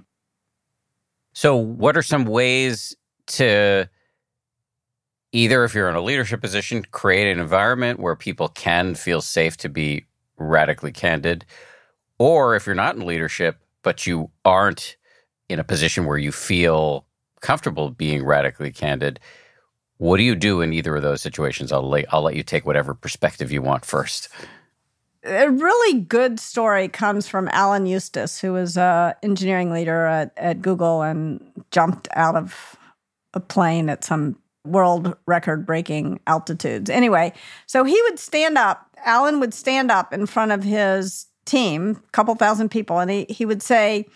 So what are some ways to either, if you're in a leadership position, create an environment where people can feel safe to be radically candid, or if you're not in leadership, but you aren't in a position where you feel comfortable being radically candid, what do you do in either of those situations? I'll let, I'll let you take whatever perspective you want first. A really good story comes from Alan Eustace, who was an engineering leader at, at Google and jumped out of a plane at some world record-breaking altitudes. Anyway, so he would stand up, Alan would stand up in front of his team, a couple thousand people, and he, he would say,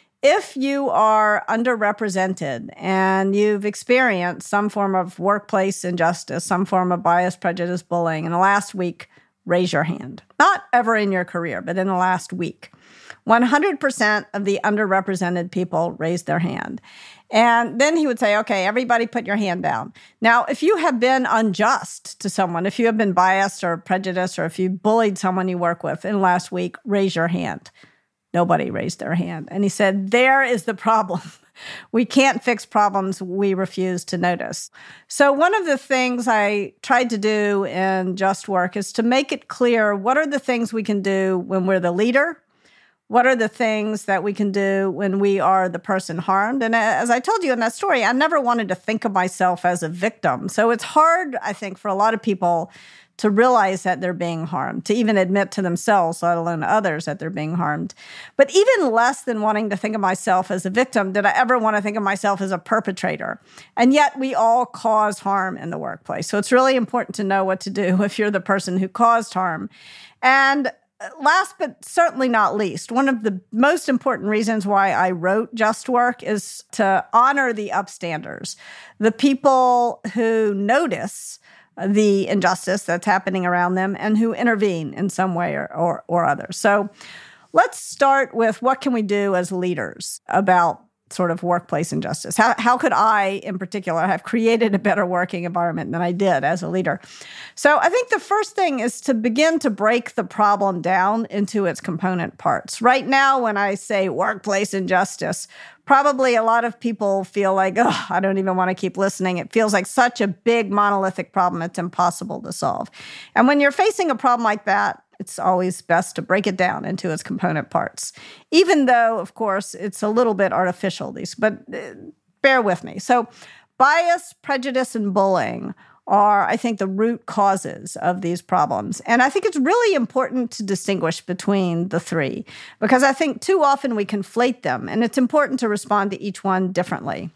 if you are underrepresented and you've experienced some form of workplace injustice, some form of bias, prejudice, bullying in the last week, raise your hand. Not ever in your career, but in the last week. one hundred percent of the underrepresented people raised their hand. And then he would say, okay, everybody put your hand down. Now, if you have been unjust to someone, if you have been biased or prejudiced, or if you bullied someone you work with in the last week, raise your hand. Nobody raised their hand. And he said, there is the problem. We can't fix problems we refuse to notice. So one of the things I tried to do in Just Work is to make it clear what are the things we can do when we're the leader. What are the things that we can do when we are the person harmed? And as I told you in that story, I never wanted to think of myself as a victim. So it's hard, I think, for a lot of people to realize that they're being harmed, to even admit to themselves, let alone others, that they're being harmed. But even less than wanting to think of myself as a victim, did I ever want to think of myself as a perpetrator. And yet we all cause harm in the workplace. So it's really important to know what to do if you're the person who caused harm. And last but certainly not least, one of the most important reasons why I wrote Just Work is to honor the upstanders, the people who notice the injustice that's happening around them and who intervene in some way or, or, or other. So let's start with what can we do as leaders about sort of workplace injustice? How, how could I, in particular, have created a better working environment than I did as a leader? So I think the first thing is to begin to break the problem down into its component parts. Right now, when I say workplace injustice, probably a lot of people feel like, oh, I don't even want to keep listening. It feels like such a big monolithic problem, it's impossible to solve. And when you're facing a problem like that, it's always best to break it down into its component parts, even though, of course, it's a little bit artificial, these, but uh, bear with me. So bias, prejudice, and bullying are, I think, the root causes of these problems. And I think it's really important to distinguish between the three, because I think too often we conflate them, and it's important to respond to each one differently.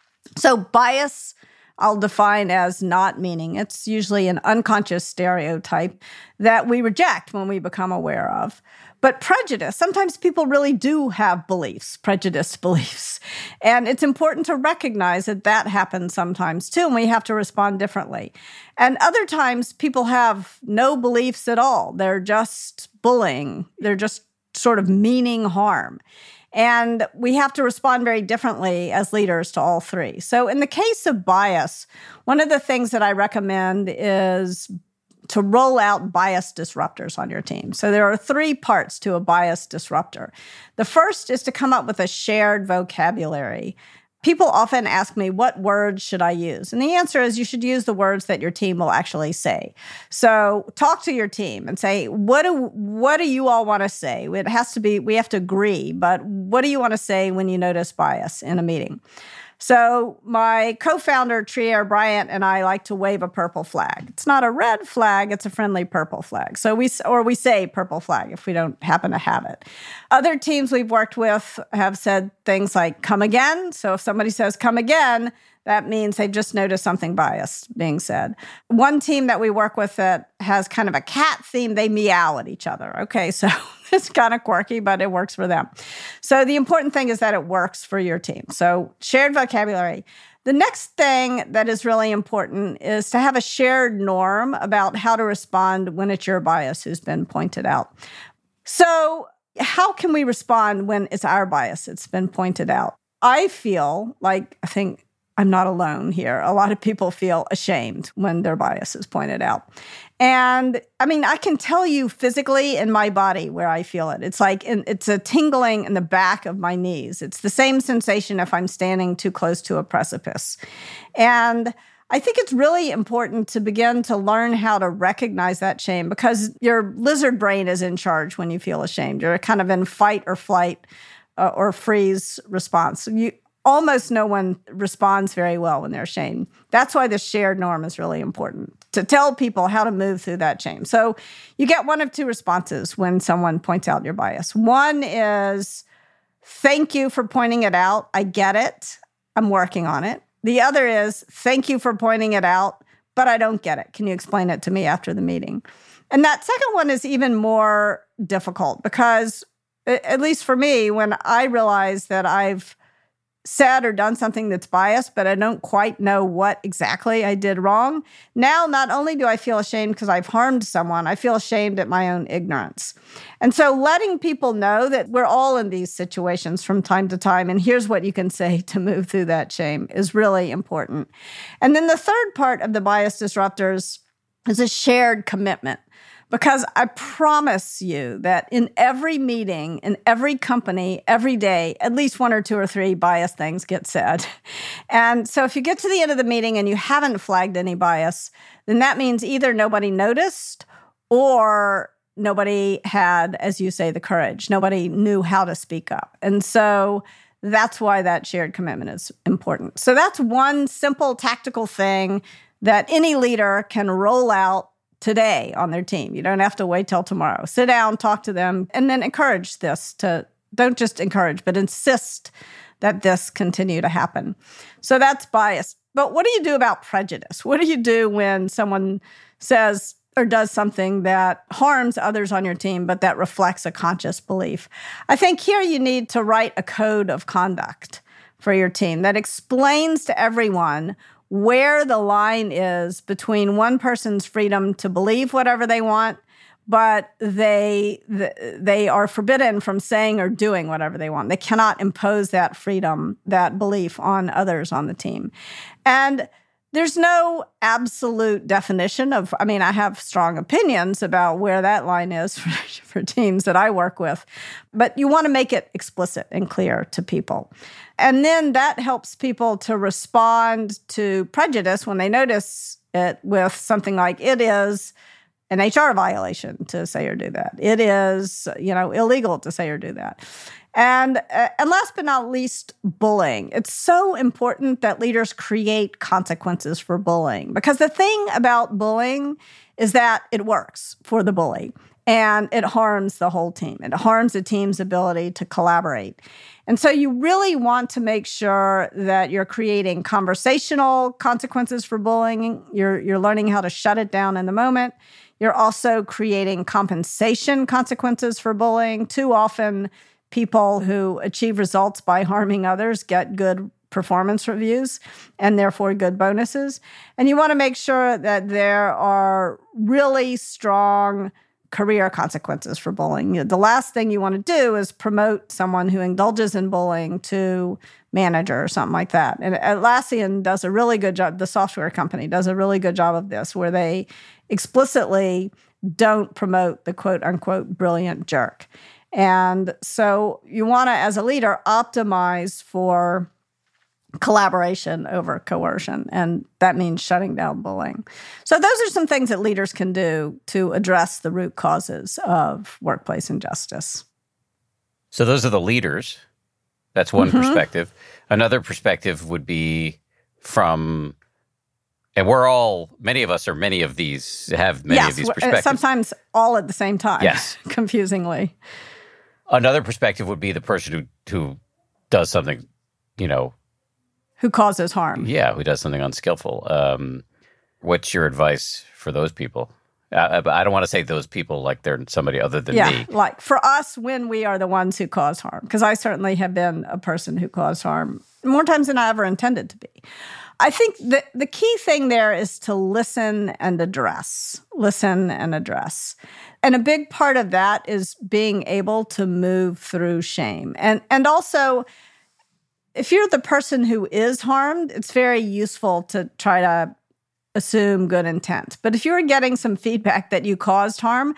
So bias, I'll define as not meaning. It's usually an unconscious stereotype that we reject when we become aware of. But prejudice, sometimes people really do have beliefs, prejudiced beliefs. And it's important to recognize that that happens sometimes too, and we have to respond differently. And other times people have no beliefs at all. They're just bullying. They're just sort of meaning harm. And we have to respond very differently as leaders to all three. So in the case of bias, one of the things that I recommend is to roll out bias disruptors on your team. So there are three parts to a bias disruptor. The first is to come up with a shared vocabulary People often ask me, what words should I use? And the answer is you should use the words that your team will actually say. So talk to your team and say, what do what do you all want to say? It has to be, we have to agree, but what do you want to say when you notice bias in a meeting? So my co-founder, Trier Bryant, and I like to wave a purple flag. It's not a red flag, it's a friendly purple flag. So we, or we say purple flag if we don't happen to have it. Other teams we've worked with have said things like come again. So if somebody says come again, that means they've just noticed something biased being said. One team that we work with that has kind of a cat theme, they meow at each other. Okay, so it's kind of quirky, but it works for them. So the important thing is that it works for your team. So shared vocabulary. The next thing that is really important is to have a shared norm about how to respond when it's your bias who's been pointed out. So how can we respond when it's our bias that's been pointed out? I feel like, I think I'm not alone here. A lot of people feel ashamed when their bias is pointed out. And I mean, I can tell you physically in my body where I feel it. It's like, in, it's a tingling in the back of my knees. It's the same sensation if I'm standing too close to a precipice. And I think it's really important to begin to learn how to recognize that shame because your lizard brain is in charge when you feel ashamed. You're kind of in fight or flight uh, or freeze response. You Almost no one responds very well when they're ashamed. That's why the shared norm is really important, to tell people how to move through that shame. So you get one of two responses when someone points out your bias. One is, thank you for pointing it out. I get it. I'm working on it. The other is, thank you for pointing it out, but I don't get it. Can you explain it to me after the meeting? And that second one is even more difficult because, at least for me, when I realize that I've said or done something that's biased, but I don't quite know what exactly I did wrong. Now, not only do I feel ashamed because I've harmed someone, I feel ashamed at my own ignorance. And so letting people know that we're all in these situations from time to time, and here's what you can say to move through that shame is really important. And then the third part of the bias disruptors is a shared commitment. Because I promise you that in every meeting, in every company, every day, at least one or two or three biased things get said. And so if you get to the end of the meeting and you haven't flagged any bias, then that means either nobody noticed or nobody had, as you say, the courage. Nobody knew how to speak up. And so that's why that shared commitment is important. So that's one simple tactical thing that any leader can roll out today on their team. You don't have to wait till tomorrow. Sit down, talk to them, and then encourage this to, don't just encourage, but insist that this continue to happen. So that's bias. But what do you do about prejudice? What do you do when someone says or does something that harms others on your team, but that reflects a conscious belief? I think here you need to write a code of conduct for your team that explains to everyone where the line is between one person's freedom to believe whatever they want, but they they are forbidden from saying or doing whatever they want. They cannot impose that freedom, that belief on others on the team. And there's no absolute definition of, I mean, I have strong opinions about where that line is for, for teams that I work with, but you want to make it explicit and clear to people. And then that helps people to respond to prejudice when they notice it with something like, it is an H R violation to say or do that. It is, you know, illegal to say or do that. And, uh, and last but not least, bullying. It's so important that leaders create consequences for bullying, because the thing about bullying is that it works for the bully and it harms the whole team. It harms the team's ability to collaborate. And so you really want to make sure that you're creating conversational consequences for bullying. You're, you're learning how to shut it down in the moment. You're also creating compensation consequences for bullying. Too often, people who achieve results by harming others get good performance reviews and therefore good bonuses. And you want to make sure that there are really strong career consequences for bullying. The last thing you want to do is promote someone who indulges in bullying to manager or something like that. And Atlassian does a really good job, the software company does a really good job of this, where they explicitly don't promote the quote-unquote brilliant jerk. And so you want to, as a leader, optimize for collaboration over coercion, and that means shutting down bullying. So those are some things that leaders can do to address the root causes of workplace injustice. So those are the leaders. That's one Mm-hmm. perspective. Another perspective would be from, and we're all, many of us are many of these, have many yes, of these w- perspectives. sometimes all at the same time, Yes. confusingly. Another perspective would be the person who, who does something, you know, Who causes harm. yeah, who does something unskillful. Um, what's your advice for those people? Uh, I don't want to say those people like they're somebody other than Yeah, me. like for us, when we are the ones who cause harm, because I certainly have been a person who caused harm more times than I ever intended to be. I think the, the key thing there is to listen and address, listen and address. And a big part of that is being able to move through shame. And, and also, if you're the person who is harmed, it's very useful to try to assume good intent. But if you're getting some feedback that you caused harm,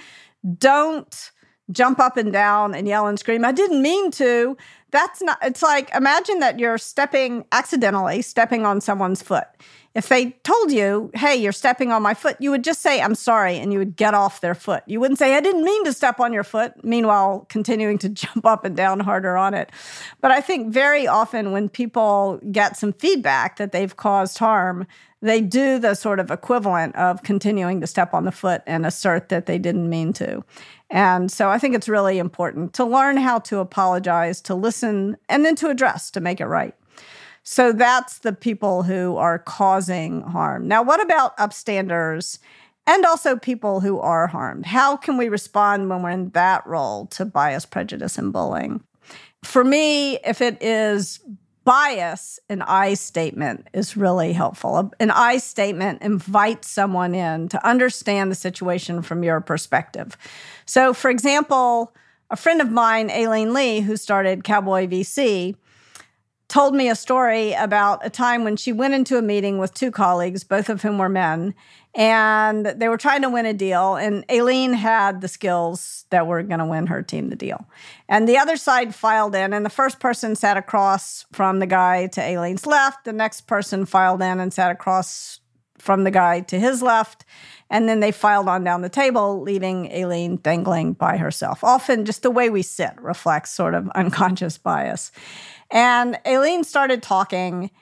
don't jump up and down and yell and scream, I didn't mean to. That's not, it's like, imagine that you're stepping, accidentally stepping on someone's foot. If they told you, hey, you're stepping on my foot, you would just say, I'm sorry, and you would get off their foot. You wouldn't say, I didn't mean to step on your foot, meanwhile, continuing to jump up and down harder on it. But I think very often when people get some feedback that they've caused harm, they do the sort of equivalent of continuing to step on the foot and assert that they didn't mean to. And so I think it's really important to learn how to apologize, to listen, and then to address, to make it right. So that's the people who are causing harm. Now, what about upstanders and also people who are harmed? How can we respond when we're in that role to bias, prejudice, and bullying? For me, if it is bias, an I statement is really helpful. An I statement invites someone in to understand the situation from your perspective. So, for example, a friend of mine, Aileen Lee, who started Cowboy V C, told me a story about a time when she went into a meeting with two colleagues, both of whom were men, and they were trying to win a deal, and Aileen had the skills that were going to win her team the deal. And the other side filed in, and the first person sat across from the guy to Aileen's left, the next person filed in and sat across from the guy to his left, and then they filed on down the table, leaving Aileen dangling by herself. Often just the way we sit reflects sort of unconscious bias. And Aileen started talking,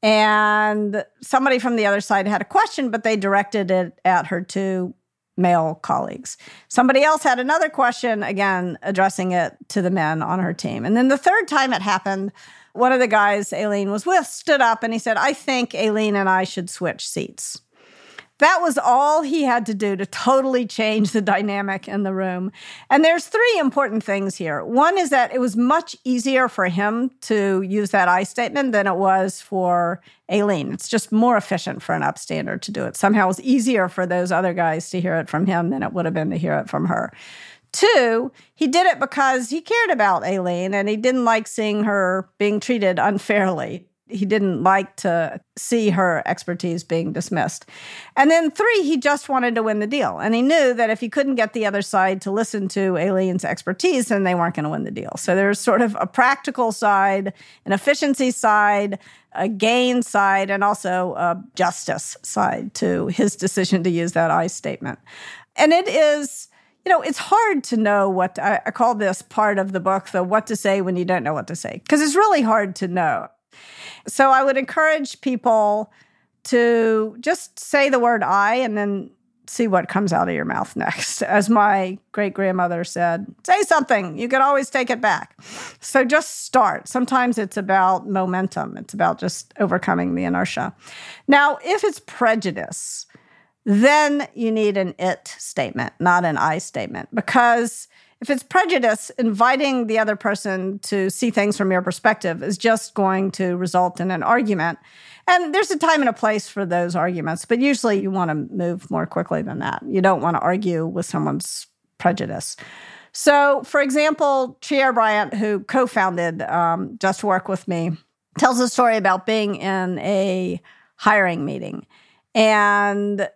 and somebody from the other side had a question, but they directed it at her two male colleagues. Somebody else had another question, again, addressing it to the men on her team. And then the third time it happened, one of the guys Aileen was with stood up and he said, I think Aileen and I should switch seats. That was all he had to do to totally change the dynamic in the room. And there's three important things here. One is that it was much easier for him to use that I statement than it was for Aileen. It's just more efficient for an upstander to do it. Somehow it was easier for those other guys to hear it from him than it would have been to hear it from her. Two, he did it because he cared about Aileen and he didn't like seeing her being treated unfairly. He didn't like to see her expertise being dismissed. And then three, he just wanted to win the deal. And he knew that if he couldn't get the other side to listen to Aileen's expertise, then they weren't going to win the deal. So there's sort of a practical side, an efficiency side, a gain side, and also a justice side to his decision to use that I statement. And it is, you know, it's hard to know what, to, I, I call this part of the book, the what to say when you don't know what to say, because it's really hard to know. So I would encourage people to just say the word I and then see what comes out of your mouth next. As my great-grandmother said, say something. You can always take it back. So just start. Sometimes it's about momentum. It's about just overcoming the inertia. Now, if it's prejudice, then you need an it statement, not an I statement, because if it's prejudice, inviting the other person to see things from your perspective is just going to result in an argument. And there's a time and a place for those arguments, but usually you want to move more quickly than that. You don't want to argue with someone's prejudice. So, for example, Trier Bryant, who co-founded um, Just Work with me, tells a story about being in a hiring meeting. And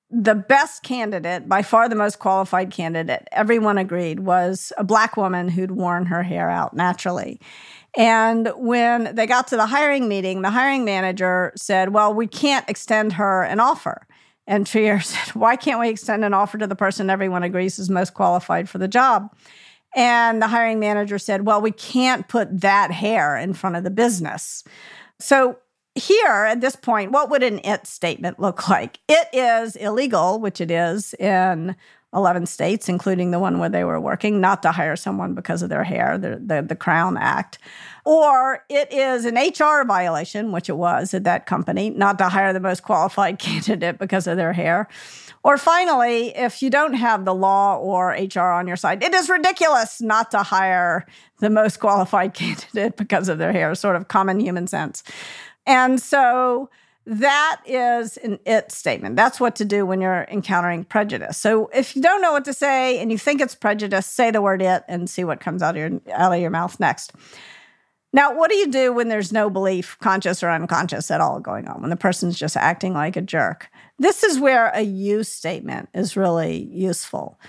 the best candidate, by far the most qualified candidate, everyone agreed, was a Black woman who'd worn her hair out naturally. And when they got to the hiring meeting, the hiring manager said, well, we can't extend her an offer. And Trier said, why can't we extend an offer to the person everyone agrees is most qualified for the job? And the hiring manager said, well, we can't put that hair in front of the business. So here, at this point, what would an it statement look like? It is illegal, which it is in eleven states, including the one where they were working, not to hire someone because of their hair, the, the, the Crown Act. Or it is an H R violation, which it was at that company, not to hire the most qualified candidate because of their hair. Or finally, if you don't have the law or H R on your side, it is ridiculous not to hire the most qualified candidate because of their hair, sort of common human sense. And so that is an it statement. That's what to do when you're encountering prejudice. So if you don't know what to say and you think it's prejudice, say the word it and see what comes out of your, out of your mouth next. Now, what do you do when there's no belief, conscious or unconscious, at all going on, when the person's just acting like a jerk? This is where a you statement is really useful.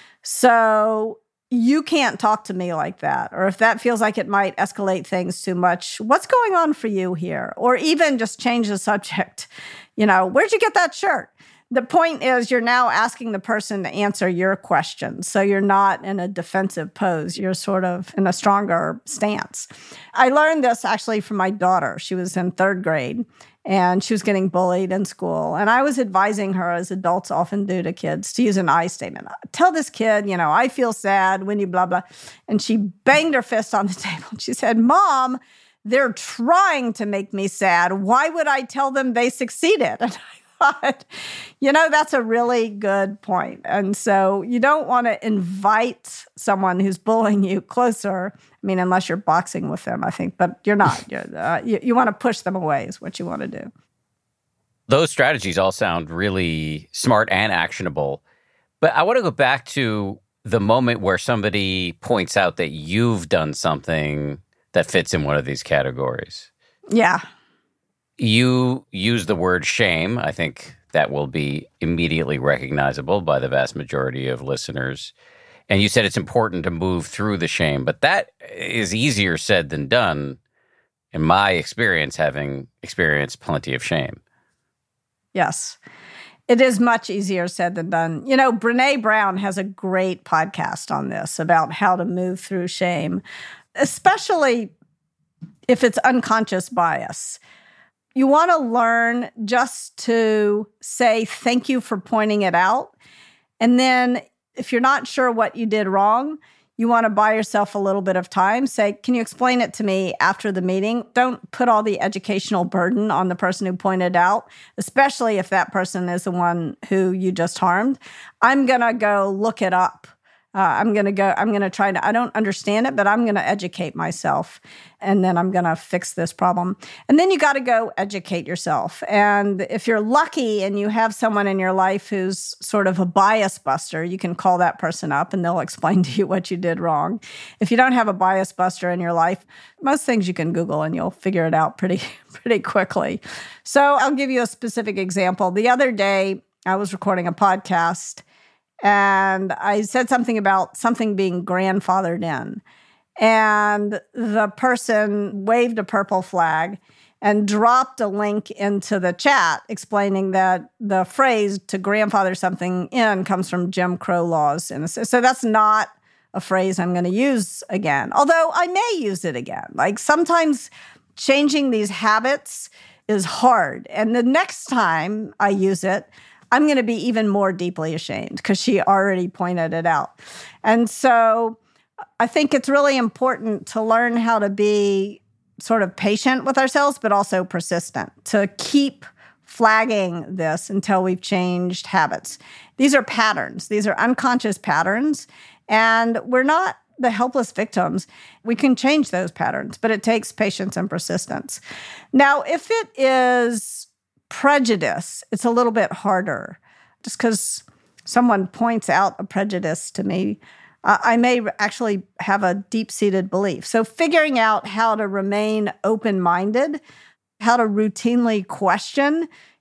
So you can't talk to me like that. Or if that feels like it might escalate things too much, what's going on for you here? Or even just change the subject. You know, where'd you get that shirt? The point is you're now asking the person to answer your questions. So you're not in a defensive pose. You're sort of in a stronger stance. I learned this actually from my daughter. She was in third grade and she was getting bullied in school. And I was advising her, as adults often do to kids, to use an I statement. Tell this kid, you know, I feel sad when you blah, blah. And she banged her fist on the table. She said, Mom, they're trying to make me sad. Why would I tell them they succeeded? And I thought, you know, that's a really good point. And so you don't want to invite someone who's bullying you closer. I mean, unless you're boxing with them, I think, but you're not. You're, uh, you, you want to push them away is what you want to do. Those strategies all sound really smart and actionable. But I want to go back to the moment where somebody points out that you've done something that fits in one of these categories. Yeah. You use the word shame. I think that will be immediately recognizable by the vast majority of listeners. And you said it's important to move through the shame, but that is easier said than done, in my experience, having experienced plenty of shame. Yes. It is much easier said than done. You know, Brené Brown has a great podcast on this about how to move through shame, especially if it's unconscious bias. You want to learn just to say thank you for pointing it out. And then if you're not sure what you did wrong, you want to buy yourself a little bit of time. Say, can you explain it to me after the meeting? Don't put all the educational burden on the person who pointed out, especially if that person is the one who you just harmed. I'm going to go look it up. Uh, I'm going to go, I'm going to try to, I don't understand it, but I'm going to educate myself. And then I'm going to fix this problem. And then you got to go educate yourself. And if you're lucky and you have someone in your life who's sort of a bias buster, you can call that person up and they'll explain to you what you did wrong. If you don't have a bias buster in your life, most things you can Google and you'll figure it out pretty, pretty quickly. So I'll give you a specific example. The other day, I was recording a podcast and I said something about something being grandfathered in. And the person waved a purple flag and dropped a link into the chat explaining that the phrase to grandfather something in comes from Jim Crow laws. And so that's not a phrase I'm going to use again, although I may use it again. Like sometimes changing these habits is hard. And the next time I use it, I'm going to be even more deeply ashamed because she already pointed it out. And so I think it's really important to learn how to be sort of patient with ourselves, but also persistent, to keep flagging this until we've changed habits. These are patterns. These are unconscious patterns, and we're not the helpless victims. We can change those patterns, but it takes patience and persistence. Now, if it is prejudice, it's a little bit harder. Just because someone points out a prejudice to me, uh, I may actually have a deep-seated belief. So figuring out how to remain open-minded, how to routinely question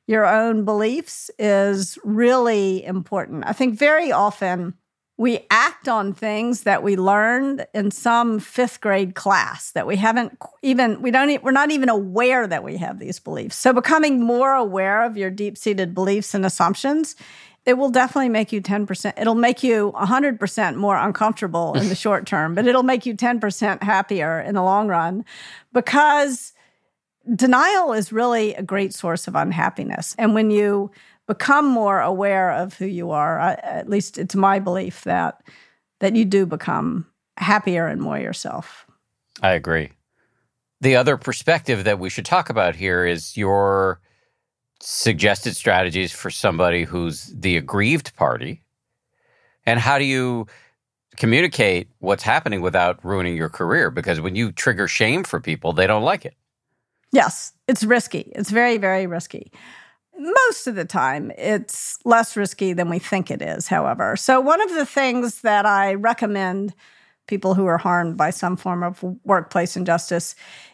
your own beliefs is really important. I think very often we act on things that we learned in some fifth grade class that we haven't even, we don't, we're not even aware that we have these beliefs. So becoming more aware of your deep-seated beliefs and assumptions, it will definitely make you ten percent. It'll make you one hundred percent more uncomfortable in the short term, but it'll make you ten percent happier in the long run, because denial is really a great source of unhappiness. And when you become more aware of who you are, I, at least it's my belief that that you do become happier and more yourself. I agree. The other perspective that we should talk about here is your suggested strategies for somebody who's the aggrieved party. And how do you communicate what's happening without ruining your career? Because when you trigger shame for people, they don't like it. Yes, it's risky. It's very, very risky. Most of the time, it's less risky than we think it is, however. So one of the things that I recommend people who are harmed by some form of workplace injustice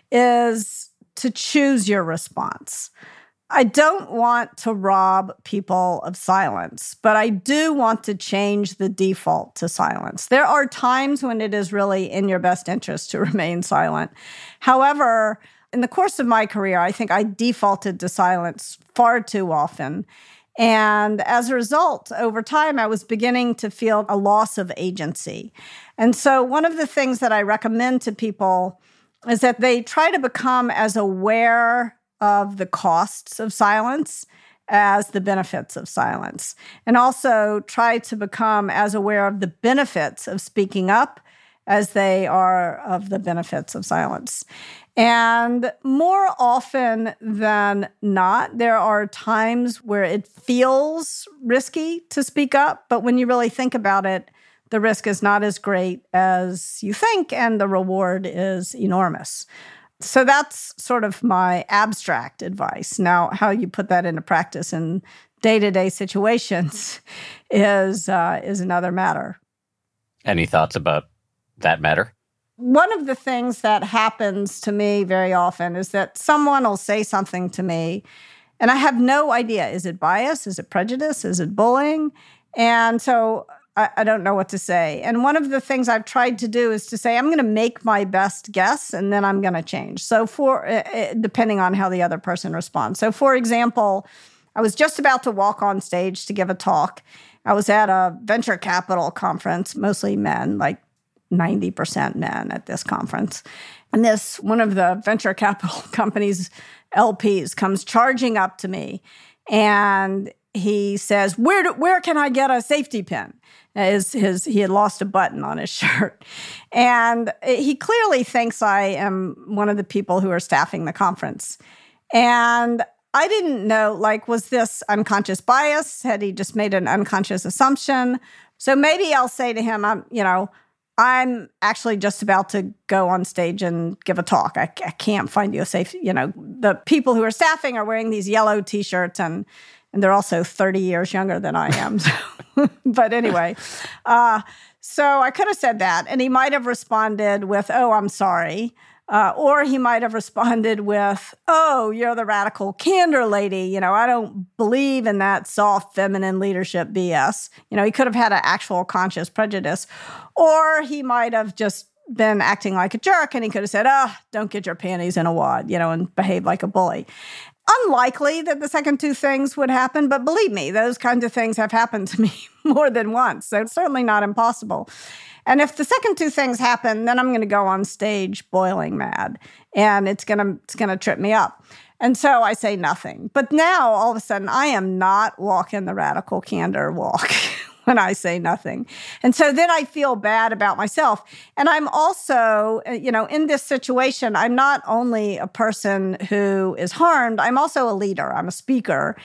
is to choose your response. I don't want to rob people of silence, but I do want to change the default to silence. There are times when it is really in your best interest to remain silent. However, in the course of my career, I think I defaulted to silence far too often. And as a result, over time, I was beginning to feel a loss of agency. And so one of the things that I recommend to people is that they try to become as aware of the costs of silence as the benefits of silence, and also try to become as aware of the benefits of speaking up as they are of the benefits of silence. And more often than not, there are times where it feels risky to speak up, but when you really think about it, the risk is not as great as you think, and the reward is enormous. So that's sort of my abstract advice. Now, how you put that into practice in day-to-day situations is uh, is another matter. Any thoughts about that matter? One of the things that happens to me very often is that someone will say something to me, and I have no idea. Is it bias? Is it prejudice? Is it bullying? And so I, I don't know what to say. And one of the things I've tried to do is to say, I'm going to make my best guess, and then I'm going to change. So for uh, depending on how the other person responds. So for example, I was just about to walk on stage to give a talk. I was at a venture capital conference, mostly men, like ninety percent men at this conference. And this, one of the venture capital companies' L Ps comes charging up to me, and he says, where do, where can I get a safety pin? His, his, he had lost a button on his shirt. And he clearly thinks I am one of the people who are staffing the conference. And I didn't know, like, was this unconscious bias? Had he just made an unconscious assumption? So maybe I'll say to him, I'm, you know, I'm actually just about to go on stage and give a talk. I, I can't find you a safe, you know, the people who are staffing are wearing these yellow T-shirts, and and they're also thirty years younger than I am. So, but anyway, uh, so I could have said that, and he might have responded with, oh, I'm sorry. Uh, or he might have responded with, oh, you're the radical candor lady. You know, I don't believe in that soft feminine leadership B S. You know, he could have had an actual conscious prejudice. Or he might have just been acting like a jerk, and he could have said, oh, don't get your panties in a wad, you know, and behave like a bully. Unlikely that the second two things would happen, but believe me, those kinds of things have happened to me more than once. So it's certainly not impossible. And if the second two things happen, then I'm going to go on stage boiling mad, and it's going to it's going to trip me up. And so I say nothing. But now, all of a sudden, I am not walking the radical candor walk when I say nothing. And so then I feel bad about myself. And I'm also, you know, in this situation, I'm not only a person who is harmed, I'm also a leader. I'm a speaker.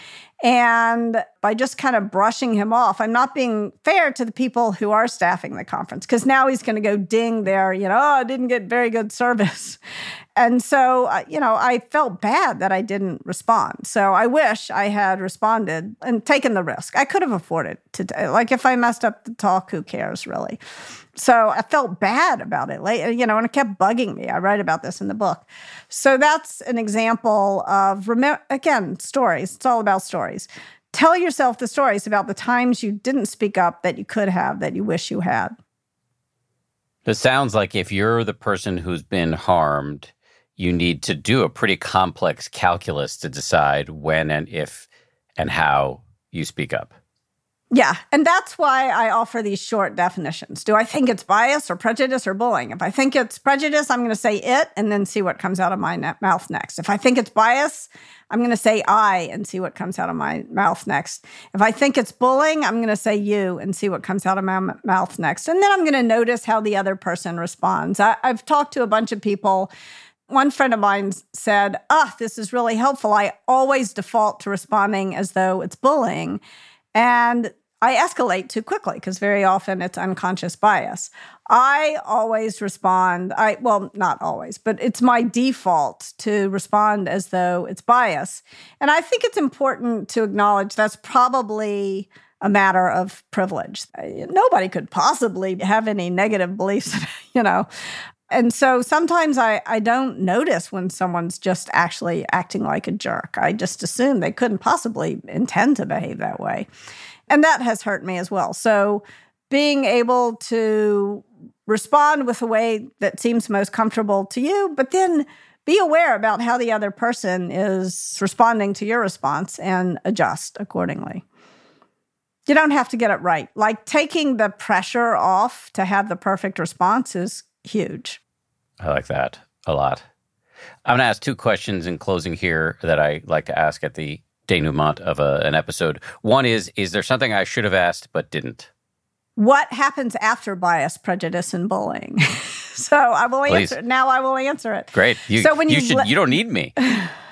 And by just kind of brushing him off, I'm not being fair to the people who are staffing the conference, because now he's going to go ding their, you know, oh, I didn't get very good service. And so, uh, you know, I felt bad that I didn't respond. So I wish I had responded and taken the risk. I could have afforded to, like, if I messed up the talk, who cares, really? So I felt bad about it, like, you know, and it kept bugging me. I write about this in the book. So that's an example of, remember, again, stories. It's all about stories. Tell yourself the stories about the times you didn't speak up that you could have, that you wish you had. It sounds like if you're the person who's been harmed, you need to do a pretty complex calculus to decide when and if and how you speak up. Yeah, and that's why I offer these short definitions. Do I think it's bias or prejudice or bullying? If I think it's prejudice, I'm going to say it and then see what comes out of my ne- mouth next. If I think it's bias, I'm going to say I and see what comes out of my mouth next. If I think it's bullying, I'm going to say you and see what comes out of my m- mouth next. And then I'm going to notice how the other person responds. I- I've talked to a bunch of people. One friend of mine said, ah, this is really helpful. I always default to responding as though it's bullying. And I escalate too quickly because very often it's unconscious bias. I always respond, I well, not always, but it's my default to respond as though it's bias. And I think it's important to acknowledge that's probably a matter of privilege. Nobody could possibly have any negative beliefs, you know. And so sometimes I, I don't notice when someone's just actually acting like a jerk. I just assume they couldn't possibly intend to behave that way. And that has hurt me as well. So being able to respond with a way that seems most comfortable to you, but then be aware about how the other person is responding to your response and adjust accordingly. You don't have to get it right. Like taking the pressure off to have the perfect response is huge. I like that a lot. I'm going to ask two questions in closing here that I like to ask at the denouement of a, an episode. One is, is there something I should have asked but didn't? What happens after bias, prejudice, and bullying? So I will Please. answer. Now I will answer it. Great. You, so when you, you should, le- you don't need me.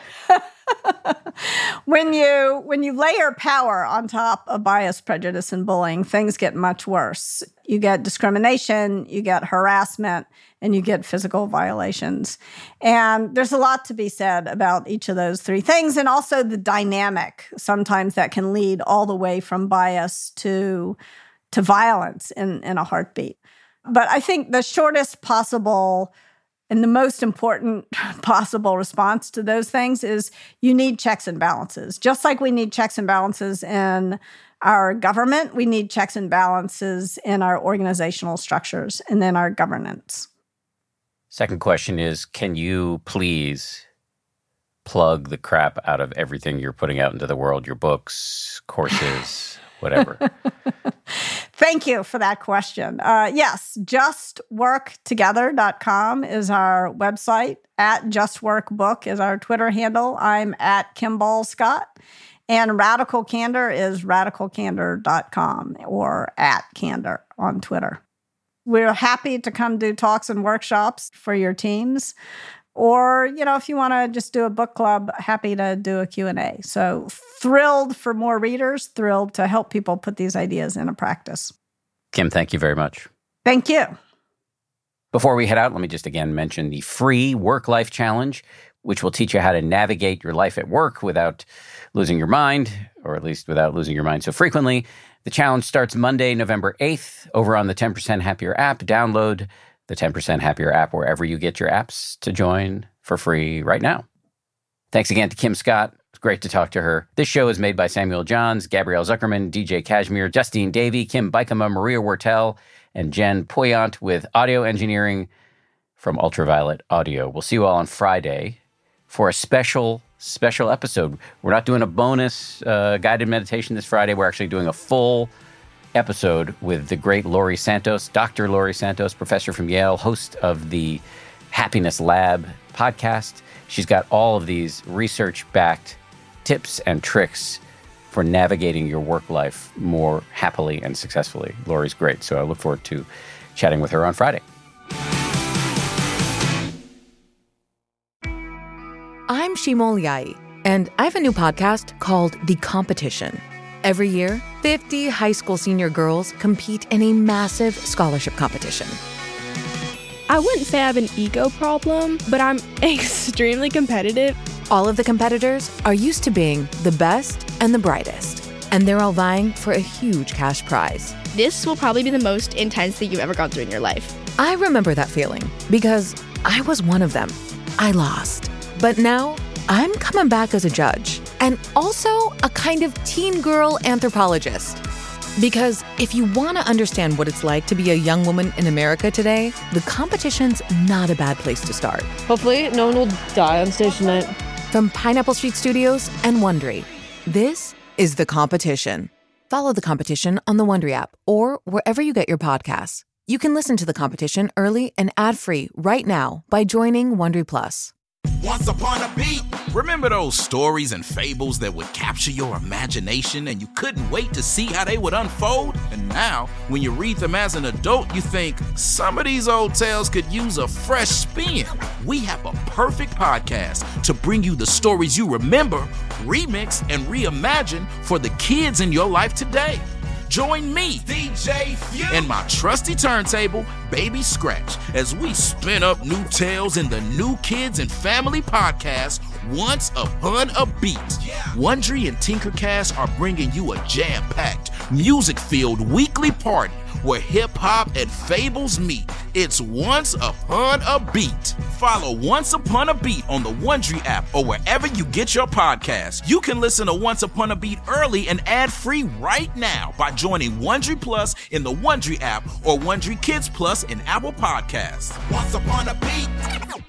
when you when you layer power on top of bias, prejudice, and bullying, things get much worse. You get discrimination, you get harassment, and you get physical violations. And there's a lot to be said about each of those three things, and also the dynamic sometimes that can lead all the way from bias to, to violence in, in a heartbeat. But I think the shortest possible and the most important possible response to those things is you need checks and balances. Just like we need checks and balances in our government, we need checks and balances in our organizational structures and in our governance. Second question is, can you please plug the crap out of everything you're putting out into the world, your books, courses, whatever? Thank you for that question. Uh, yes, just work together dot com is our website. At JustWorkBook is our Twitter handle. I'm at Kimball Scott. And Radical Candor is radical candor dot com or at Candor on Twitter. We're happy to come do talks and workshops for your teams. Or, you know, if you want to just do a book club, happy to do a Q and A. So thrilled for more readers, thrilled to help people put these ideas into practice. Kim, thank you very much. Thank you. Before we head out, let me just again mention the free Work-Life Challenge, which will teach you how to navigate your life at work without losing your mind, or at least without losing your mind so frequently. The challenge starts Monday, November eighth, over on the ten percent Happier app. Download the ten percent Happier app wherever you get your apps to join for free right now. Thanks again to Kim Scott. It's great to talk to her. This show is made by Samuel Johns, Gabrielle Zuckerman, D J Kashmir, Justine Davey, Kim Bikema, Maria Wortel, and Jen Poyant with audio engineering from Ultraviolet Audio. We'll see you all on Friday for a special, special episode. We're not doing a bonus uh, guided meditation this Friday. We're actually doing a full episode with the great Laurie Santos, Doctor Laurie Santos, professor from Yale, host of the Happiness Lab podcast. She's got all of these research-backed tips and tricks for navigating your work life more happily and successfully. Laurie's great, so I look forward to chatting with her on Friday. I'm Shimol Yai, and I have a new podcast called The Competition. Every year, fifty high school senior girls compete in a massive scholarship competition. I wouldn't say I have an ego problem, but I'm extremely competitive. All of the competitors are used to being the best and the brightest. and they're all vying for a huge cash prize. This will probably be the most intense thing you've ever gone through in your life. I remember that feeling because I was one of them. I lost. But now I'm coming back as a judge and also a kind of teen girl anthropologist. Because if you want to understand what it's like to be a young woman in America today, The Competition's not a bad place to start. Hopefully, no one will die on stage tonight. From Pineapple Street Studios and Wondery, this is The Competition. Follow The Competition on the Wondery app or wherever you get your podcasts. You can listen to The Competition early and ad-free right now by joining Wondery Plus. Once upon a beat. Remember those stories and fables that would capture your imagination and you couldn't wait to see how they would unfold? And now, when you read them as an adult, you think, some of these old tales could use a fresh spin. We have a perfect podcast to bring you the stories you remember, remix, and reimagine for the kids in your life today. Join me, D J Few, and my trusty turntable, Baby Scratch, as we spin up new tales in the New Kids and Family podcast, Once Upon a Beat. Yeah. Wondery and Tinkercast are bringing you a jam-packed, music-filled weekly party where hip-hop and fables meet. It's Once Upon a Beat. Follow Once Upon a Beat on the Wondery app or wherever you get your podcasts. You can listen to Once Upon a Beat early and ad-free right now by joining Wondery Plus in the Wondery app or Wondery Kids Plus in Apple Podcasts. Once Upon a Beat.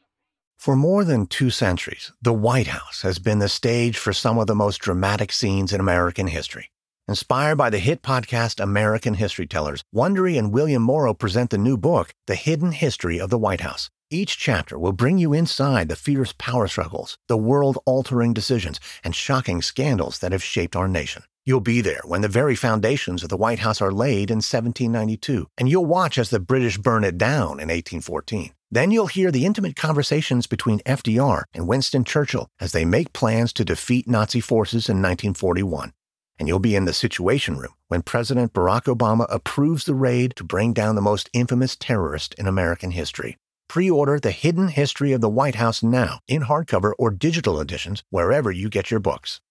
For more than two centuries, the White House has been the stage for some of the most dramatic scenes in American history. Inspired by the hit podcast American History Tellers, Wondery and William Morrow present the new book, The Hidden History of the White House. Each chapter will bring you inside the fierce power struggles, the world-altering decisions, and shocking scandals that have shaped our nation. You'll be there when the very foundations of the White House are laid in seventeen ninety-two, and you'll watch as the British burn it down in eighteen fourteen. Then you'll hear the intimate conversations between F D R and Winston Churchill as they make plans to defeat Nazi forces in nineteen forty-one. And you'll be in the Situation Room when President Barack Obama approves the raid to bring down the most infamous terrorist in American history. Pre-order The Hidden History of the White House now in hardcover or digital editions wherever you get your books.